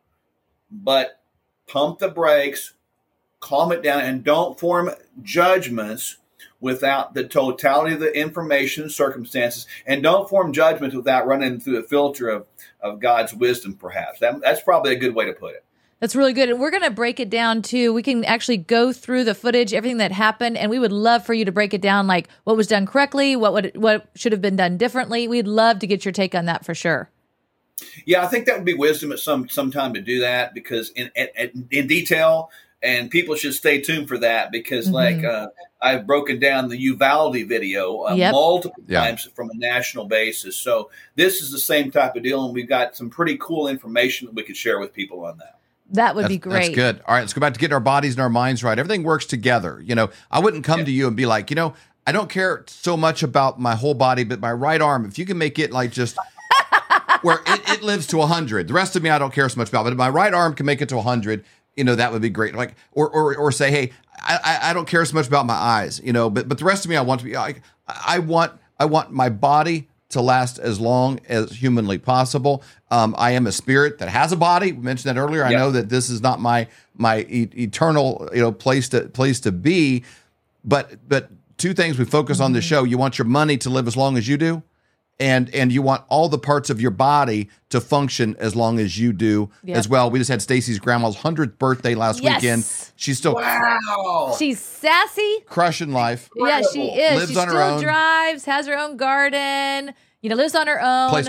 but pump the brakes, calm it down, and don't form judgments without the totality of the information, circumstances, and don't form judgments without running through the filter of God's wisdom, perhaps. That's probably a good way to put it. That's really good. And we're going to break it down too. We can actually go through the footage, everything that happened, and we would love for you to break it down, like what was done correctly, what should have been done differently. We'd love to get your take on that for sure. Yeah, I think that would be wisdom at some time to do that, because in detail, and people should stay tuned for that, because I've broken down the Uvalde video multiple times from a national basis. So this is the same type of deal, and we've got some pretty cool information that we could share with people on that. That would be great. That's good. All right, let's go back to getting our bodies and our minds right. Everything works together. You know, I wouldn't come to you and be like, you know, I don't care so much about my whole body, but my right arm, if you can make it like just where it lives to 100. The rest of me, I don't care so much about, but if my right arm can make it to 100, you know, that would be great. Like, or say, hey, I don't care so much about my eyes, you know, but the rest of me, I want to be like, I want my body to last as long as humanly possible. I am a spirit that has a body. We mentioned that earlier. I know that this is not my eternal, you know, place to be, but two things we focus on the show. You want your money to live as long as you do, and you want all the parts of your body to function as long as you do as well. We just had Stacy's grandma's 100th birthday last weekend. She's still She's sassy, crushing life. Yeah, she is. Lives she on her still own. drives, has her own garden. You know, lives on her own. Place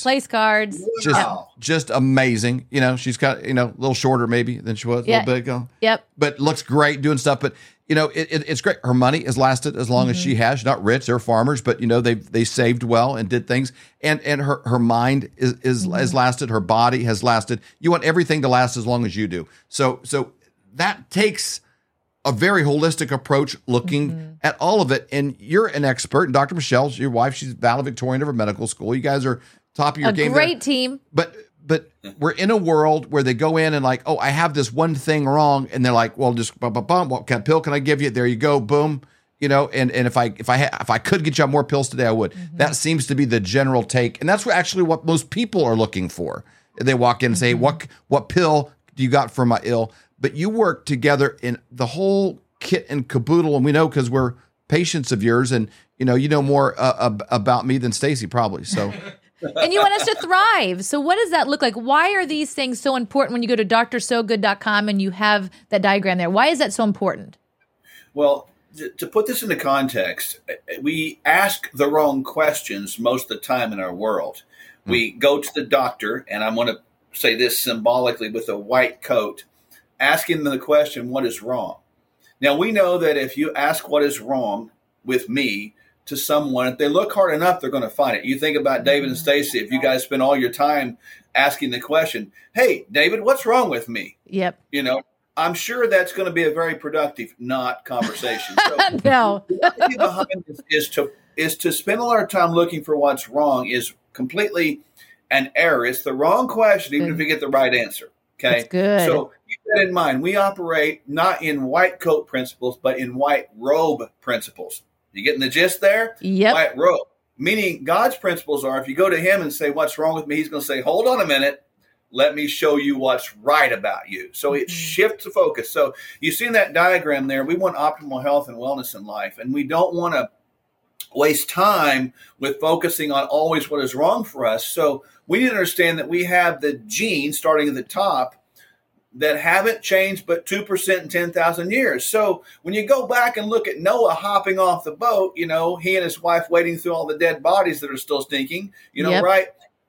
cards. Just amazing. You know, she's got, you know, a little shorter maybe than she was a little bit ago. Yep. But looks great doing stuff. But, you know, it's great. Her money has lasted as long as she has. She's not rich. They're farmers, but, you know, they saved well and did things. And her mind has lasted. Her body has lasted. You want everything to last as long as you do. So that takes a very holistic approach looking at all of it. And you're an expert. And Dr. Michelle's your wife. She's valedictorian of her medical school. You guys are top of your game. A great team. But we're in a world where they go in and like, oh, I have this one thing wrong. And they're like, well, just what kind of pill can I give you? There you go. Boom. You know, and if I could get you on more pills today, I would. That seems to be the general take. And that's what most people are looking for. They walk in and say, what pill do you got for my ill? But you work together in the whole kit and caboodle, and we know because we're patients of yours, and you know more about me than Stacy probably. So, and you want us to thrive. So, what does that look like? Why are these things so important when you go to drsogood.com and you have that diagram there? Why is that so important? Well, to put this into context, we ask the wrong questions most of the time in our world. We go to the doctor, and I'm going to say this symbolically with a white coat, asking them the question, what is wrong? Now, we know that if you ask what is wrong with me to someone, if they look hard enough, they're going to find it. You think about David and Stacy, if you guys spend all your time asking the question, hey, David, what's wrong with me? Yep. You know, I'm sure that's going to be a very productive, not conversation. So no. The idea behind this is to spend all our time looking for what's wrong is completely an error. It's the wrong question, even if you get the right answer. Okay. That's good. So keep that in mind. We operate not in white coat principles, but in white robe principles. You getting the gist there? Yep. White robe. Meaning God's principles are if you go to him and say, what's wrong with me? He's going to say, hold on a minute. Let me show you what's right about you. So it shifts the focus. So you see in that diagram there, we want optimal health and wellness in life. And we don't want to waste time with focusing on always what is wrong for us. So we need to understand that we have the genes starting at the top that haven't changed but 2% in 10,000 years. So when you go back and look at Noah hopping off the boat, you know, he and his wife wading through all the dead bodies that are still stinking, you know, right?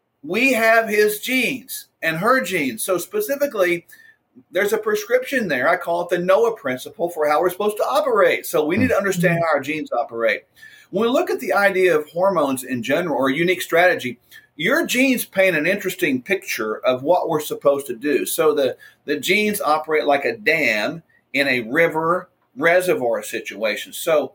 We have his genes and her genes. So specifically, there's a prescription there. I call it the Noah principle for how we're supposed to operate. So we need to understand how our genes operate. When we look at the idea of hormones in general or a unique strategy, your genes paint an interesting picture of what we're supposed to do. So the genes operate like a dam in a river reservoir situation. So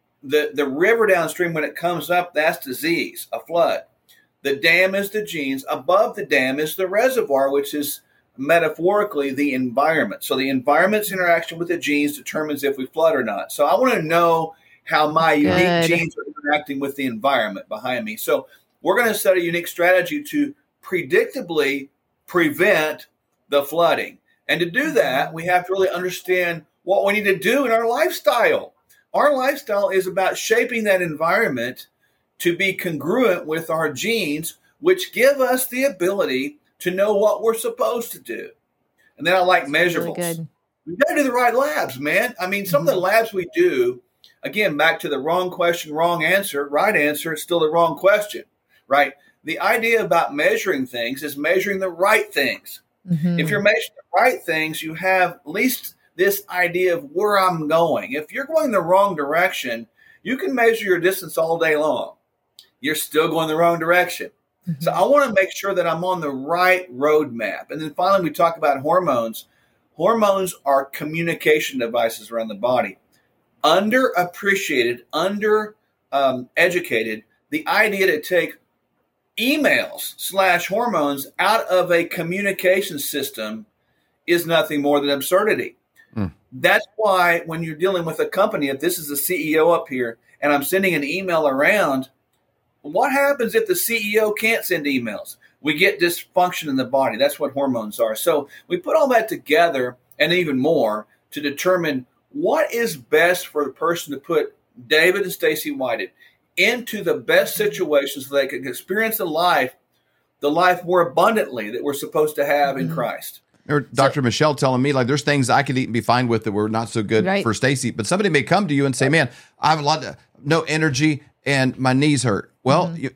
the river downstream, when it comes up, that's disease, a flood. The dam is the genes. Above the dam is the reservoir, which is metaphorically the environment. So the environment's interaction with the genes determines if we flood or not. So I want to know how my unique Good. genes are interacting with the environment behind me. So we're going to set a unique strategy to predictably prevent the flooding. And to do that, we have to really understand what we need to do in our lifestyle. Our lifestyle is about shaping that environment to be congruent with our genes, which give us the ability to know what we're supposed to do. And then I like measurables. Really good. We got to do the right labs, man. I mean, some of the labs we do, again, back to the wrong question, wrong answer, right answer, it's still the wrong question, right? The idea about measuring things is measuring the right things. Mm-hmm. If you're measuring the right things, you have at least this idea of where I'm going. If you're going the wrong direction, you can measure your distance all day long. You're still going the wrong direction. Mm-hmm. So I want to make sure that I'm on the right roadmap. And then finally, we talk about hormones. Hormones are communication devices around the body. Underappreciated, educated, the idea to take emails / hormones out of a communication system is nothing more than absurdity. That's why when you're dealing with a company, if this is the CEO up here and I'm sending an email around, what happens if the CEO can't send emails? We get dysfunction in the body. That's what hormones are. So we put all that together and even more to determine what is best for the person to put David and Stacy Whited into the best situations so they can experience the life more abundantly that we're supposed to have in Christ. Or Dr. Michelle telling me, like, there's things I could eat and be fine with that were not so good Right. for Stacy. But somebody may come to you and say, man, I have no energy and my knees hurt. Well, you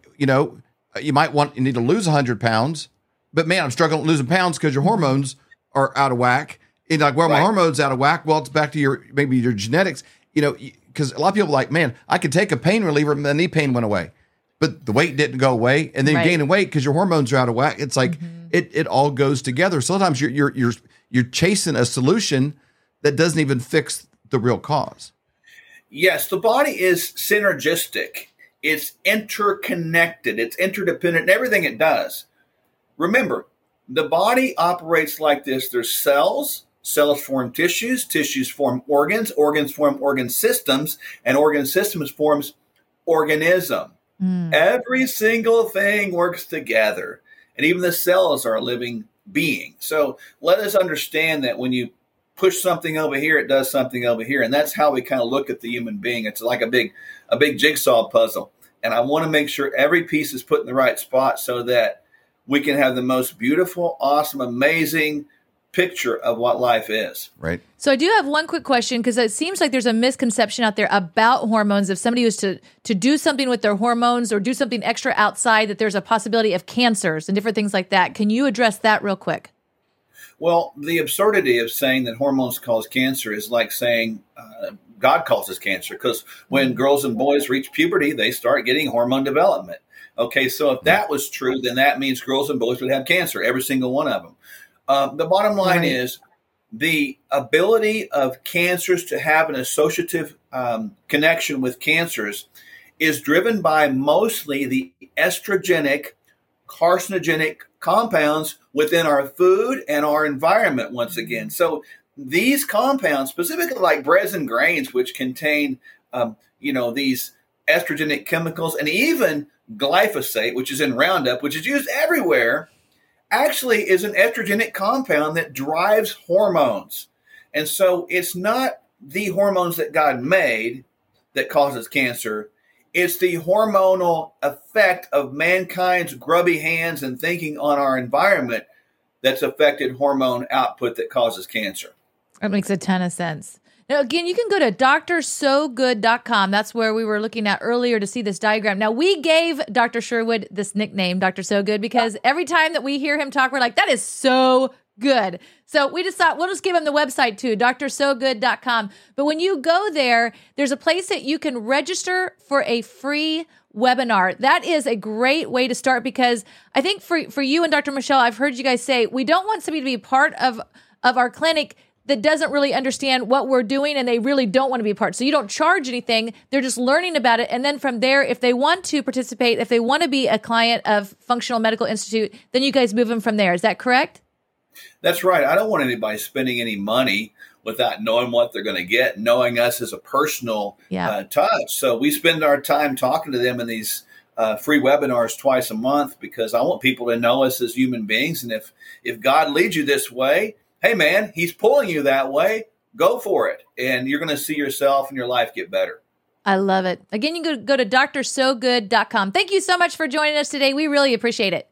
need to lose 100 pounds, but man, I'm struggling losing pounds because your hormones are out of whack. And like, well, my hormones out of whack. Well, it's back to maybe your genetics, because a lot of people are like, man, I could take a pain reliever and the knee pain went away, but the weight didn't go away. And then you're gaining weight because your hormones are out of whack. It's like, it all goes together. Sometimes you're chasing a solution that doesn't even fix the real cause. Yes, the body is synergistic. It's interconnected. It's interdependent in everything it does. Remember, the body operates like this. There's cells. Cells form tissues. Tissues form organs. Organs form organ systems. And organ systems forms organism. Every single thing works together. And even the cells are a living being. So let us understand that when you push something over here, it does something over here. And that's how we kind of look at the human being. It's like a big jigsaw puzzle. And I want to make sure every piece is put in the right spot so that we can have the most beautiful, awesome, amazing picture of what life is. Right. So I do have one quick question, because it seems like there's a misconception out there about hormones. If somebody was to do something with their hormones or do something extra outside, that there's a possibility of cancers and different things like that. Can you address that real quick? Well, the absurdity of saying that hormones cause cancer is like saying God causes cancer, because when girls and boys reach puberty, they start getting hormone development. Okay, so if that was true, then that means girls and boys would have cancer, every single one of them. The bottom line is the ability of cancers to have an associative connection with cancers is driven by mostly the estrogenic, carcinogenic compounds within our food and our environment once again. So these compounds, specifically like breads and grains, which contain, these estrogenic chemicals, and even glyphosate, which is in Roundup, which is used everywhere, actually is an estrogenic compound that drives hormones. And so it's not the hormones that God made that causes cancer. It's the hormonal effect of mankind's grubby hands and thinking on our environment that's affected hormone output that causes cancer. That makes a ton of sense. Now, again, you can go to drsogood.com. That's where we were looking at earlier to see this diagram. Now, we gave Dr. Sherwood this nickname, Dr. So Good, because every time that we hear him talk, we're like, that is so good. So we just thought we'll just give him the website too, drsogood.com. But when you go there, there's a place that you can register for a free webinar. That is a great way to start, because I think for you and Dr. Michelle, I've heard you guys say, we don't want somebody to be part of our clinic that doesn't really understand what we're doing, and they really don't want to be a part. So you don't charge anything. They're just learning about it. And then from there, if they want to participate, if they want to be a client of Functional Medical Institute, then you guys move them from there. Is that correct? That's right. I don't want anybody spending any money without knowing what they're going to get, knowing us as a personal Yeah. touch. So we spend our time talking to them in these free webinars twice a month because I want people to know us as human beings. And if God leads you this way, hey, man, he's pulling you that way. Go for it. And you're going to see yourself and your life get better. I love it. Again, you can go to drsogood.com. Thank you so much for joining us today. We really appreciate it.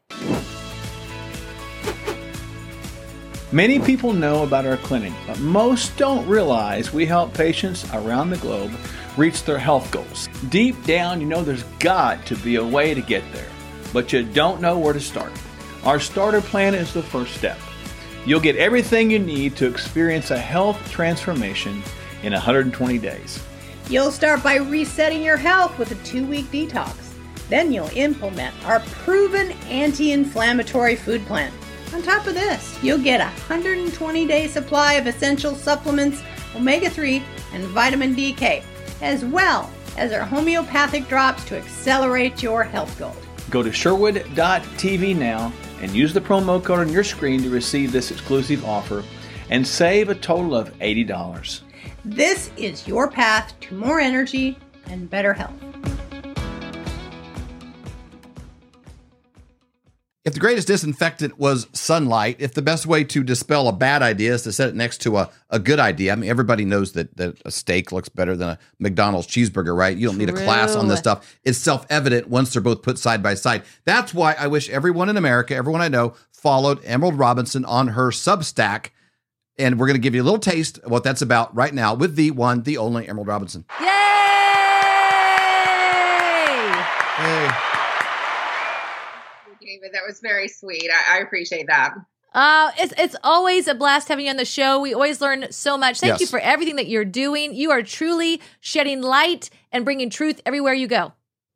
Many people know about our clinic, but most don't realize we help patients around the globe reach their health goals. Deep down, you know there's got to be a way to get there, but you don't know where to start. Our starter plan is the first step. You'll get everything you need to experience a health transformation in 120 days. You'll start by resetting your health with a 2-week detox. Then you'll implement our proven anti-inflammatory food plan. On top of this, you'll get a 120-day supply of essential supplements, omega-3, and vitamin DK, as well as our homeopathic drops to accelerate your health goals. Go to Sherwood.tv now and use the promo code on your screen to receive this exclusive offer and save a total of $80. This is your path to more energy and better health. If the greatest disinfectant was sunlight, if the best way to dispel a bad idea is to set it next to a good idea, I mean, everybody knows that a steak looks better than a McDonald's cheeseburger, right? You don't need a class on this stuff. It's self-evident once they're both put side by side. That's why I wish everyone in America, everyone I know, followed Emerald Robinson on her Substack. And we're going to give you a little taste of what that's about right now with the one, the only Emerald Robinson. Yay! Hey. David, that was very sweet. I appreciate that. It's always a blast having you on the show. We always learn so much. Thank you for everything that you're doing. You are truly shedding light and bringing truth everywhere you go.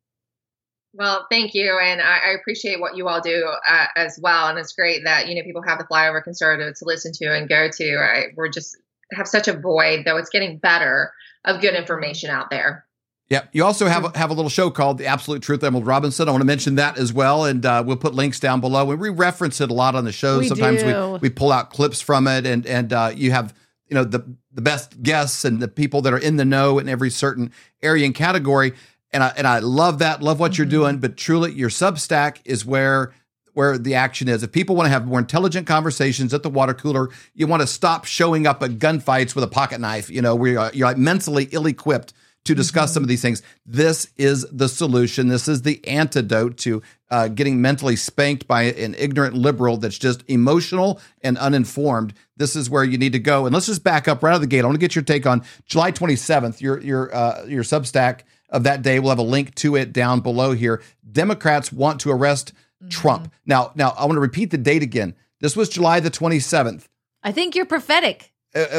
Well, thank you. And I appreciate what you all do as well. And it's great that, people have the Flyover Conservative to listen to and go to. We're just have such a void, though it's getting better, of good information out there. Yeah. You also have a little show called The Absolute Truth, Emerald Robinson. I want to mention that as well. And we'll put links down below. And we reference it a lot on the show. Sometimes we pull out clips from it. And you have, the best guests and the people that are in the know in every certain area and category. And I love that, love what you're doing, but truly your Substack is where the action is. If people want to have more intelligent conversations at the water cooler, you want to stop showing up at gunfights with a pocket knife, where you're like mentally ill-equipped to discuss some of these things. This is the solution. This is the antidote to getting mentally spanked by an ignorant liberal that's just emotional and uninformed. This is where you need to go. And let's just back up right out of the gate. I want to get your take on July 27th, your Substack of that day. We'll have a link to it down below here. Democrats want to arrest Trump. Now I want to repeat the date again. This was July the 27th. I think you're prophetic.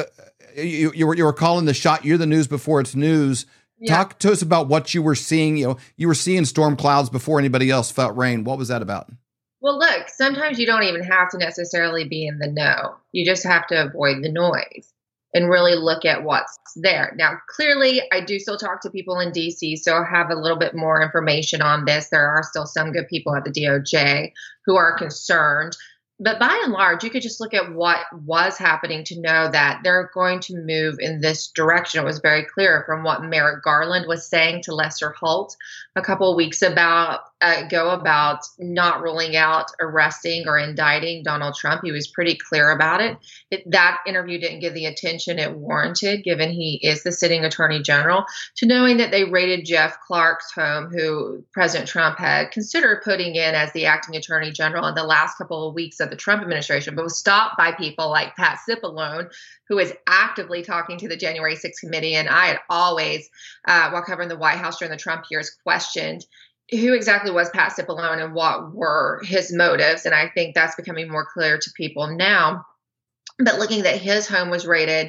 You were calling the shot. You're the news before it's news. Yeah. Talk to us about what you were seeing. You were seeing storm clouds before anybody else felt rain. What was that about? Well, look, sometimes you don't even have to necessarily be in the know. You just have to avoid the noise and really look at what's there. Now, clearly, I do still talk to people in D.C., so I have a little bit more information on this. There are still some good people at the DOJ who are concerned. But by and large, you could just look at what was happening to know that they're going to move in this direction. It was very clear from what Merrick Garland was saying to Lester Holt a couple of weeks ago about not ruling out arresting or indicting Donald Trump. He was pretty clear about it. That interview didn't get the attention it warranted, given he is the sitting attorney general, to knowing that they raided Jeff Clark's home, who President Trump had considered putting in as the acting attorney general in the last couple of weeks of the Trump administration, but was stopped by people like Pat Cipollone, who is actively talking to the January 6th committee. And I had always, while covering the White House during the Trump years, questioned who exactly was Pat Cipollone and what were his motives. And I think that's becoming more clear to people now. But looking that his home was raided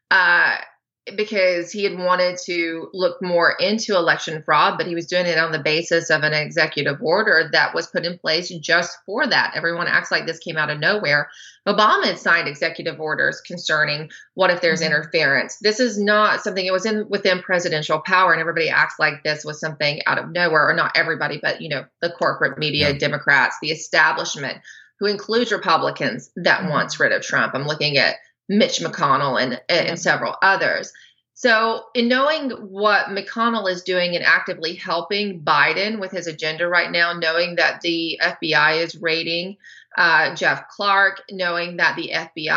because he had wanted to look more into election fraud, but he was doing it on the basis of an executive order that was put in place just for that. Everyone acts like this came out of nowhere. Obama had signed executive orders concerning what if there's interference. This is not something, it was within presidential power, and everybody acts like this was something out of nowhere, or not everybody, but the corporate media, Democrats, the establishment, who includes Republicans that wants rid of Trump. I'm looking at Mitch McConnell and several others. So in knowing what McConnell is doing and actively helping Biden with his agenda right now, knowing that the FBI is raiding Jeff Clark, knowing that the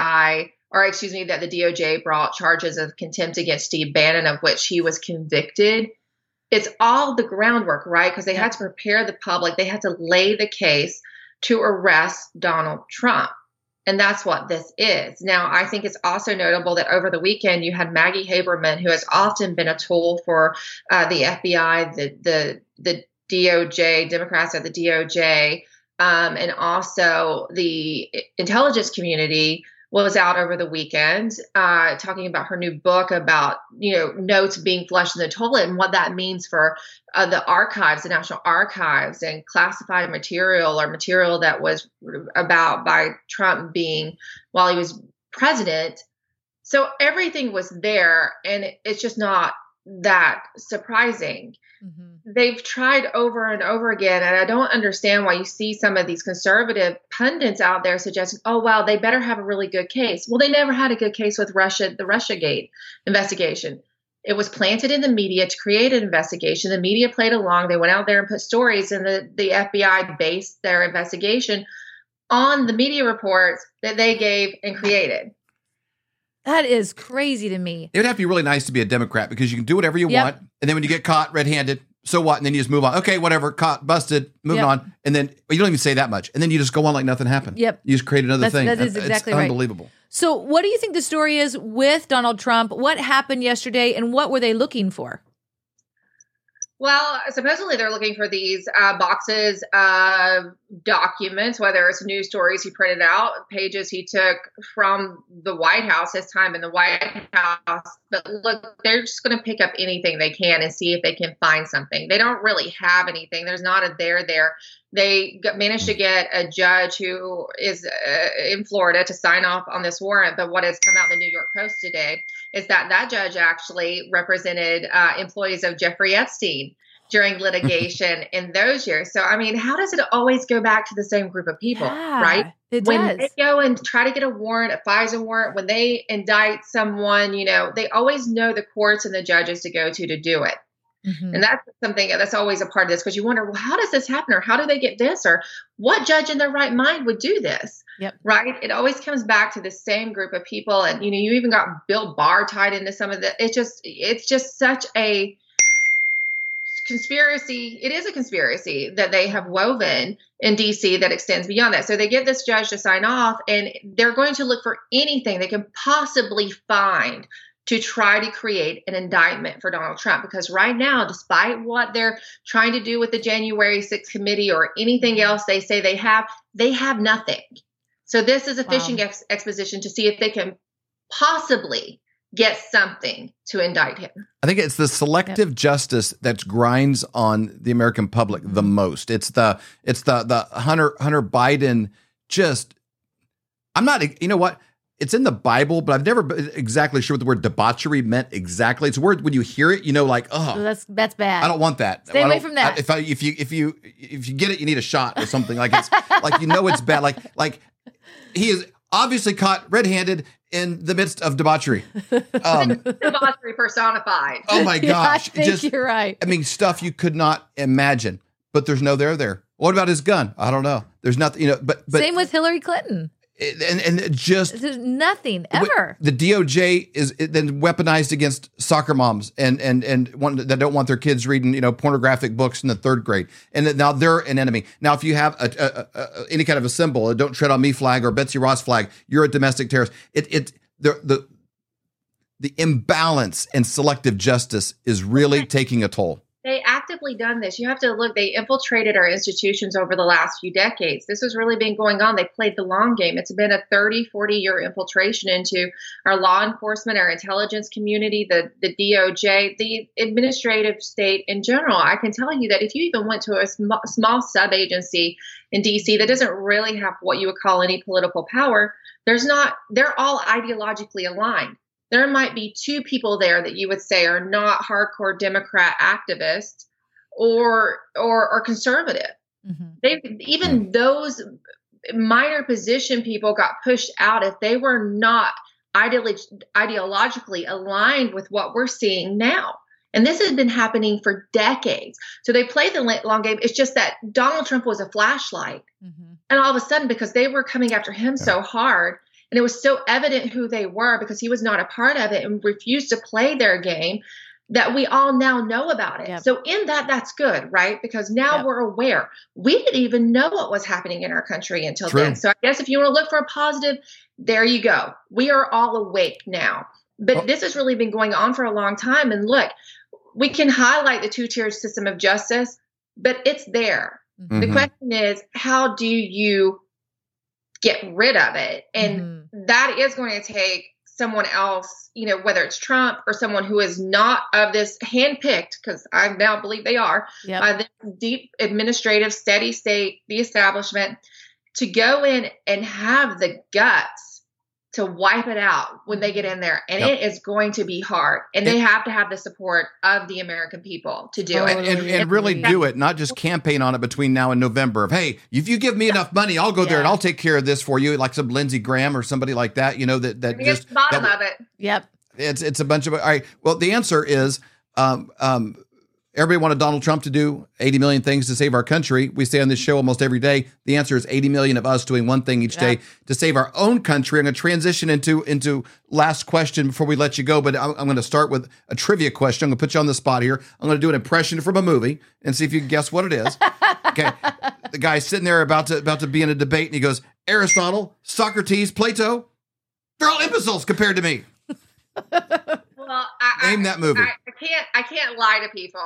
that the DOJ brought charges of contempt against Steve Bannon, of which he was convicted. It's all the groundwork, right? Because they had to prepare the public. They had to lay the case to arrest Donald Trump. And that's what this is. Now, I think it's also notable that over the weekend, you had Maggie Haberman, who has often been a tool for the FBI, the DOJ, Democrats at the DOJ, and also the intelligence community, was out over the weekend talking about her new book about, notes being flushed in the toilet and what that means for the archives, the National Archives, and classified material or material that was about by Trump while he was president. So everything was there, and it's just not that surprising. Mm-hmm. They've tried over and over again, and I don't understand why you see some of these conservative pundits out there suggesting, oh, well, they better have a really good case. Well, they never had a good case with the Russiagate investigation. It was planted in the media to create an investigation. The media played along. They went out there and put stories, and the FBI based their investigation on the media reports that they gave and created. That is crazy to me. It would have to be really nice to be a Democrat, because you can do whatever you want. And then when you get caught red-handed, so what? And then you just move on. Okay, whatever. Caught, busted, moving on. And then you don't even say that much. And then you just go on like nothing happened. Yep. You just create another thing. That is exactly it's right. Unbelievable. So what do you think the story is with Donald Trump? What happened yesterday, and what were they looking for? Well, supposedly they're looking for these boxes of documents, whether it's news stories he printed out, pages he took from the White House, his time in the White House. But look, they're just going to pick up anything they can and see if they can find something. They don't really have anything. There's not a there there. They managed to get a judge who is in Florida to sign off on this warrant. But what has come out in the New York Post today is that judge actually represented employees of Jeffrey Epstein during litigation in those years. So, I mean, how does it always go back to the same group of people, right? When they go and try to get a warrant, a FISA warrant, when they indict someone, they always know the courts and the judges to go to do it. Mm-hmm. And that's something that's always a part of this, because you wonder, well, how does this happen? Or how do they get this? Or what judge in their right mind would do this? Yep. Right? It always comes back to the same group of people. And, you even got Bill Barr tied into some of the, it's just such a conspiracy. It is a conspiracy that they have woven in DC that extends beyond that. So they get this judge to sign off, and they're going to look for anything they can possibly find to try to create an indictment for Donald Trump. Because right now, despite what they're trying to do with the January 6th committee or anything else they say they have nothing. So this is a fishing expedition to see if they can possibly get something to indict him. I think it's the selective justice that grinds on the American public the most. It's the Hunter Biden. I'm not, you know what? It's in the Bible, but I've never been exactly sure what the word debauchery meant exactly. It's a word when you hear it, like, oh, that's bad. I don't want that. Stay away from that. If you get it, you need a shot or something. Like it's like it's bad. Like he is obviously caught red-handed in the midst of debauchery. Debauchery personified. Oh my gosh! I think you're right. I mean, stuff you could not imagine. But there's no there. What about his gun? I don't know. There's nothing. But same with Hillary Clinton. And just there's nothing ever. The DOJ is then weaponized against soccer moms and that don't want their kids reading pornographic books in the third grade, and now they're an enemy. Now, if you have any kind of a symbol, a "Don't Tread on Me" flag or Betsy Ross flag, you're a domestic terrorist. The imbalance in selective justice is really taking a toll. They actively done this. You have to look, they infiltrated our institutions over the last few decades. This has really been going on. They played the long game. It's been a 30, 40-year infiltration into our law enforcement, our intelligence community, the DOJ, the administrative state in general. I can tell you that if you even went to a small sub-agency in D.C. that doesn't really have what you would call any political power, they're all ideologically aligned. There might be two people there that you would say are not hardcore Democrat activists or conservative. Mm-hmm. Those minor position people got pushed out if they were not ideologically aligned with what we're seeing now. And this has been happening for decades. So they play the long game. It's just that Donald Trump was a flashlight. And all of a sudden, because they were coming after him so hard, and it was so evident who they were because he was not a part of it and refused to play their game, that we all now know about it. So in that, that's good, right? Because now we're aware. We didn't even know what was happening in our country until then. So I guess if you want to look for a positive, there you go. We are all awake now. But this has really been going on for a long time. And look, we can highlight the two-tiered system of justice, but it's there. The question is, how do you get rid of it? And that is going to take someone else, you know, whether it's Trump or someone who is not of this handpicked, because I now believe they are, this deep administrative, steady state, the establishment, to go in and have the guts to wipe it out when they get in there. And it is going to be hard. And they have to have the support of the American people to do it. And really do it, not just campaign on it between now and November of, hey, if you give me enough money, I'll go there and I'll take care of this for you, like some Lindsey Graham or somebody like that, you know, that just the bottom of it. It's a bunch of, all right. Well, the answer is, everybody wanted Donald Trump to do 80 million things to save our country. We say on this show almost every day, the answer is 80 million of us doing one thing each day to save our own country. I'm going to transition into last question before we let you go, but I'm going to start with a trivia question. I'm going to put you on the spot here. I'm going to do an impression from a movie and see if you can guess what it is. Okay. The guy's sitting there about to be in a debate, and he goes, Aristotle, Socrates, Plato, they're all imbeciles compared to me. Well, name that movie. I can't lie to people.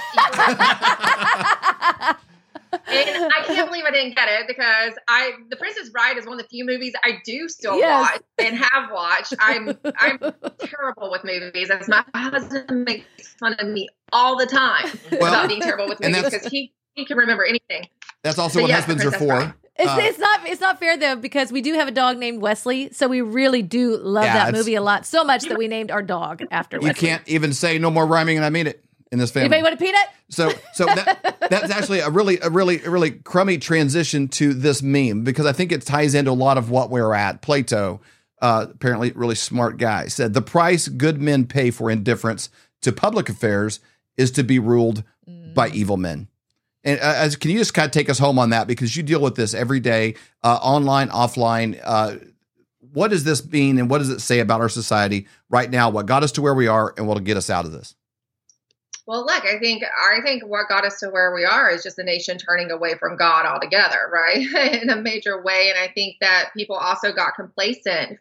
And I can't believe I didn't get it because The Princess Bride is one of the few movies I do still watch and have watched. I'm terrible with movies. As my husband makes fun of me all the time about being terrible with movies because he can remember anything. That's also what husbands are for. Bride. It's not fair though, because we do have a dog named Wesley, so we really do love that movie a lot, so much that we named our dog after Wesley. You can't even say no more rhyming, and I mean it in this family. Anybody want a peanut? So that's actually a really crummy transition to this meme, because I think it ties into a lot of what we're at. Plato, apparently really smart guy, said the price good men pay for indifference to public affairs is to be ruled by evil men. And can you just kind of take us home on that? Because you deal with this every day, online, offline. What does this mean, and what does it say about our society right now? What got us to where we are, and what'll get us out of this? Well, look, I think what got us to where we are is just the nation turning away from God altogether, right? In a major way. And I think that people also got complacent.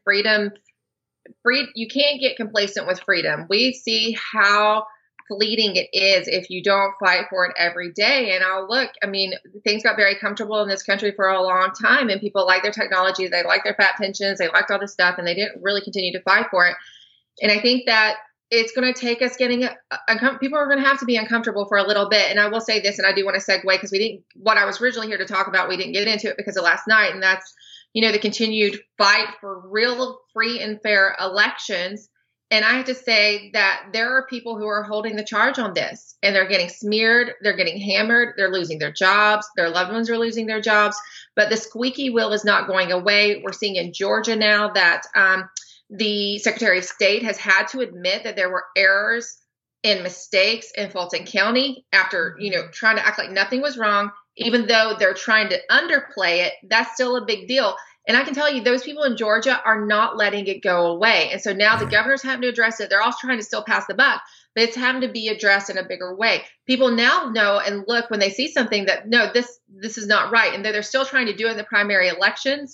You can't get complacent with freedom. We see how fleeting it is if you don't fight for it every day. And things got very comfortable in this country for a long time, and people like their technology, they like their fat pensions, they liked all this stuff, and they didn't really continue to fight for it. And I think that it's going to take us getting people are going to have to be uncomfortable for a little bit. And I will say this, and I do want to segue because what I was originally here to talk about, we didn't get into it because of last night. And that's, the continued fight for real, free and fair elections. And I have to say that there are people who are holding the charge on this, and they're getting smeared, they're getting hammered, they're losing their jobs, their loved ones are losing their jobs, but the squeaky wheel is not going away. We're seeing in Georgia now that the Secretary of State has had to admit that there were errors and mistakes in Fulton County after, trying to act like nothing was wrong, even though they're trying to underplay it. That's still a big deal. And I can tell you, those people in Georgia are not letting it go away. And so now the governor's having to address it. They're all trying to still pass the buck, but it's having to be addressed in a bigger way. People now know and look when they see something that, no, this is not right. And they're still trying to do it in the primary elections.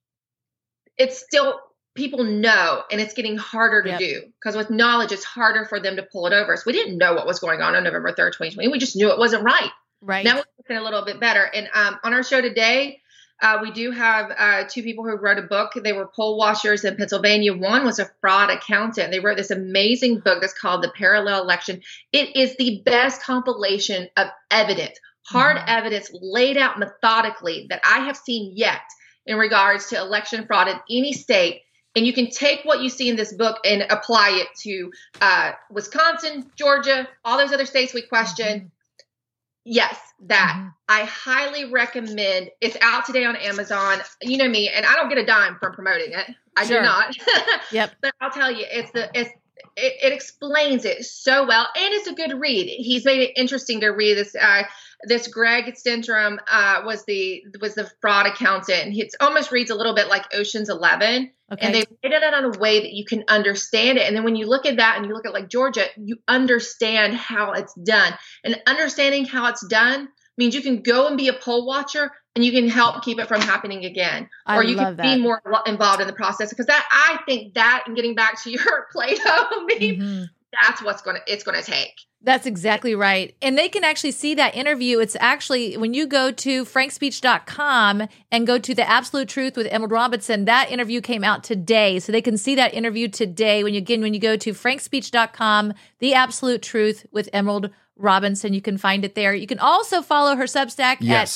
It's still, people know, and it's getting harder to do because with knowledge, it's harder for them to pull it over. So we didn't know what was going on November 3rd, 2020. We just knew it wasn't right. Right. Now we're looking a little bit better. And on our show today, we do have two people who wrote a book. They were poll washers in Pennsylvania. One was a fraud accountant. They wrote this amazing book that's called The Parallel Election. It is the best compilation of evidence, hard evidence laid out methodically that I have seen yet in regards to election fraud in any state. And you can take what you see in this book and apply it to Wisconsin, Georgia, all those other states we question. Yes, that. I highly recommend. It's out today on Amazon. You know me, and I don't get a dime from promoting it. I do not. Yep. But I'll tell you, it explains it so well, and it's a good read. He's made it interesting to read. This Greg Stentrum was the fraud accountant, and it almost reads a little bit like Ocean's 11. Okay. And they made it in a way that you can understand it. And then when you look at that and you look at like Georgia, you understand how it's done. And understanding how it's done means you can go and be a poll watcher, and you can help keep it from happening again. Or you can be more involved in the process. Because I think that, and getting back to your Plato meme, that's what's it's going to take. That's exactly right. And they can actually see that interview. It's actually, when you go to frankspeech.com and go to The Absolute Truth with Emerald Robinson, that interview came out today. So they can see that interview today. When you go to frankspeech.com, The Absolute Truth with Emerald Robinson, you can find it there. You can also follow her Substack at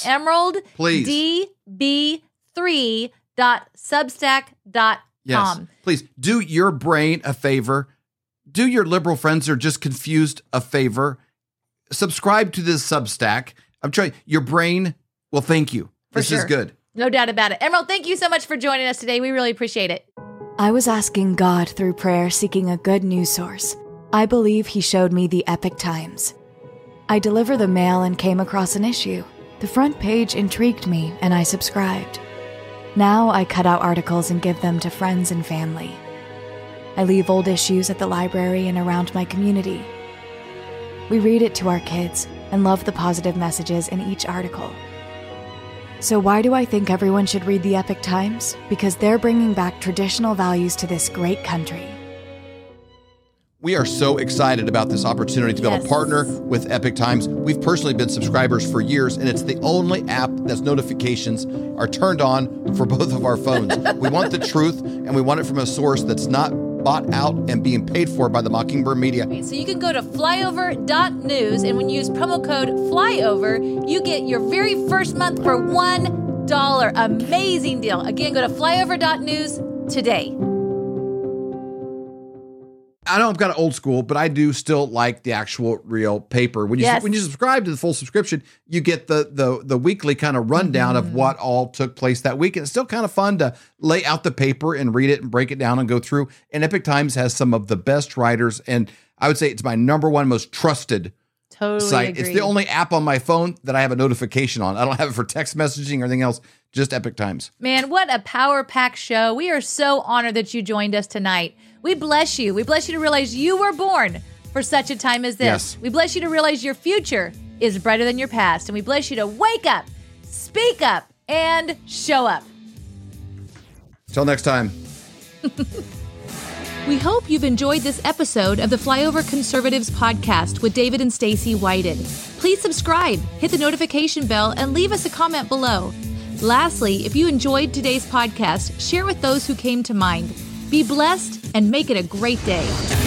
emeralddb3.substack.com. Yes. Please do your brain a favor. Do your liberal friends who are just confused a favor. Subscribe to this Substack. I'm trying. Your brain will thank you. This is good. No doubt about it. Emerald, thank you so much for joining us today. We really appreciate it. I was asking God through prayer, seeking a good news source. I believe he showed me the Epic Times. I deliver the mail and came across an issue. The front page intrigued me, and I subscribed. Now I cut out articles and give them to friends and family. I leave old issues at the library and around my community. We read it to our kids and love the positive messages in each article. So why do I think everyone should read the Epic Times? Because they're bringing back traditional values to this great country. We are so excited about this opportunity to be able to partner with Epic Times. We've personally been subscribers for years, and it's the only app that's notifications are turned on for both of our phones. We want the truth, and we want it from a source that's not bought out and being paid for by the Mockingbird Media. So you can go to flyover.news, and when you use promo code FLYOVER, you get your very first month for $1. Amazing deal. Again, go to flyover.news today. I know I've got an old school, but I do still like the actual real paper. When you subscribe to the full subscription, you get the weekly kind of rundown of what all took place that week. And it's still kind of fun to lay out the paper and read it and break it down and go through. And Epic Times has some of the best writers. And I would say it's my number one most trusted site. Agree. It's the only app on my phone that I have a notification on. I don't have it for text messaging or anything else, just Epic Times. Man, what a power-packed show. We are so honored that you joined us tonight. We bless you. We bless you to realize you were born for such a time as this. Yes. We bless you to realize your future is brighter than your past. And we bless you to wake up, speak up, and show up. Till next time. We hope you've enjoyed this episode of the Flyover Conservatives podcast with David and Stacey Whited. Please subscribe, hit the notification bell, and leave us a comment below. Lastly, if you enjoyed today's podcast, share with those who came to mind. Be blessed and make it a great day.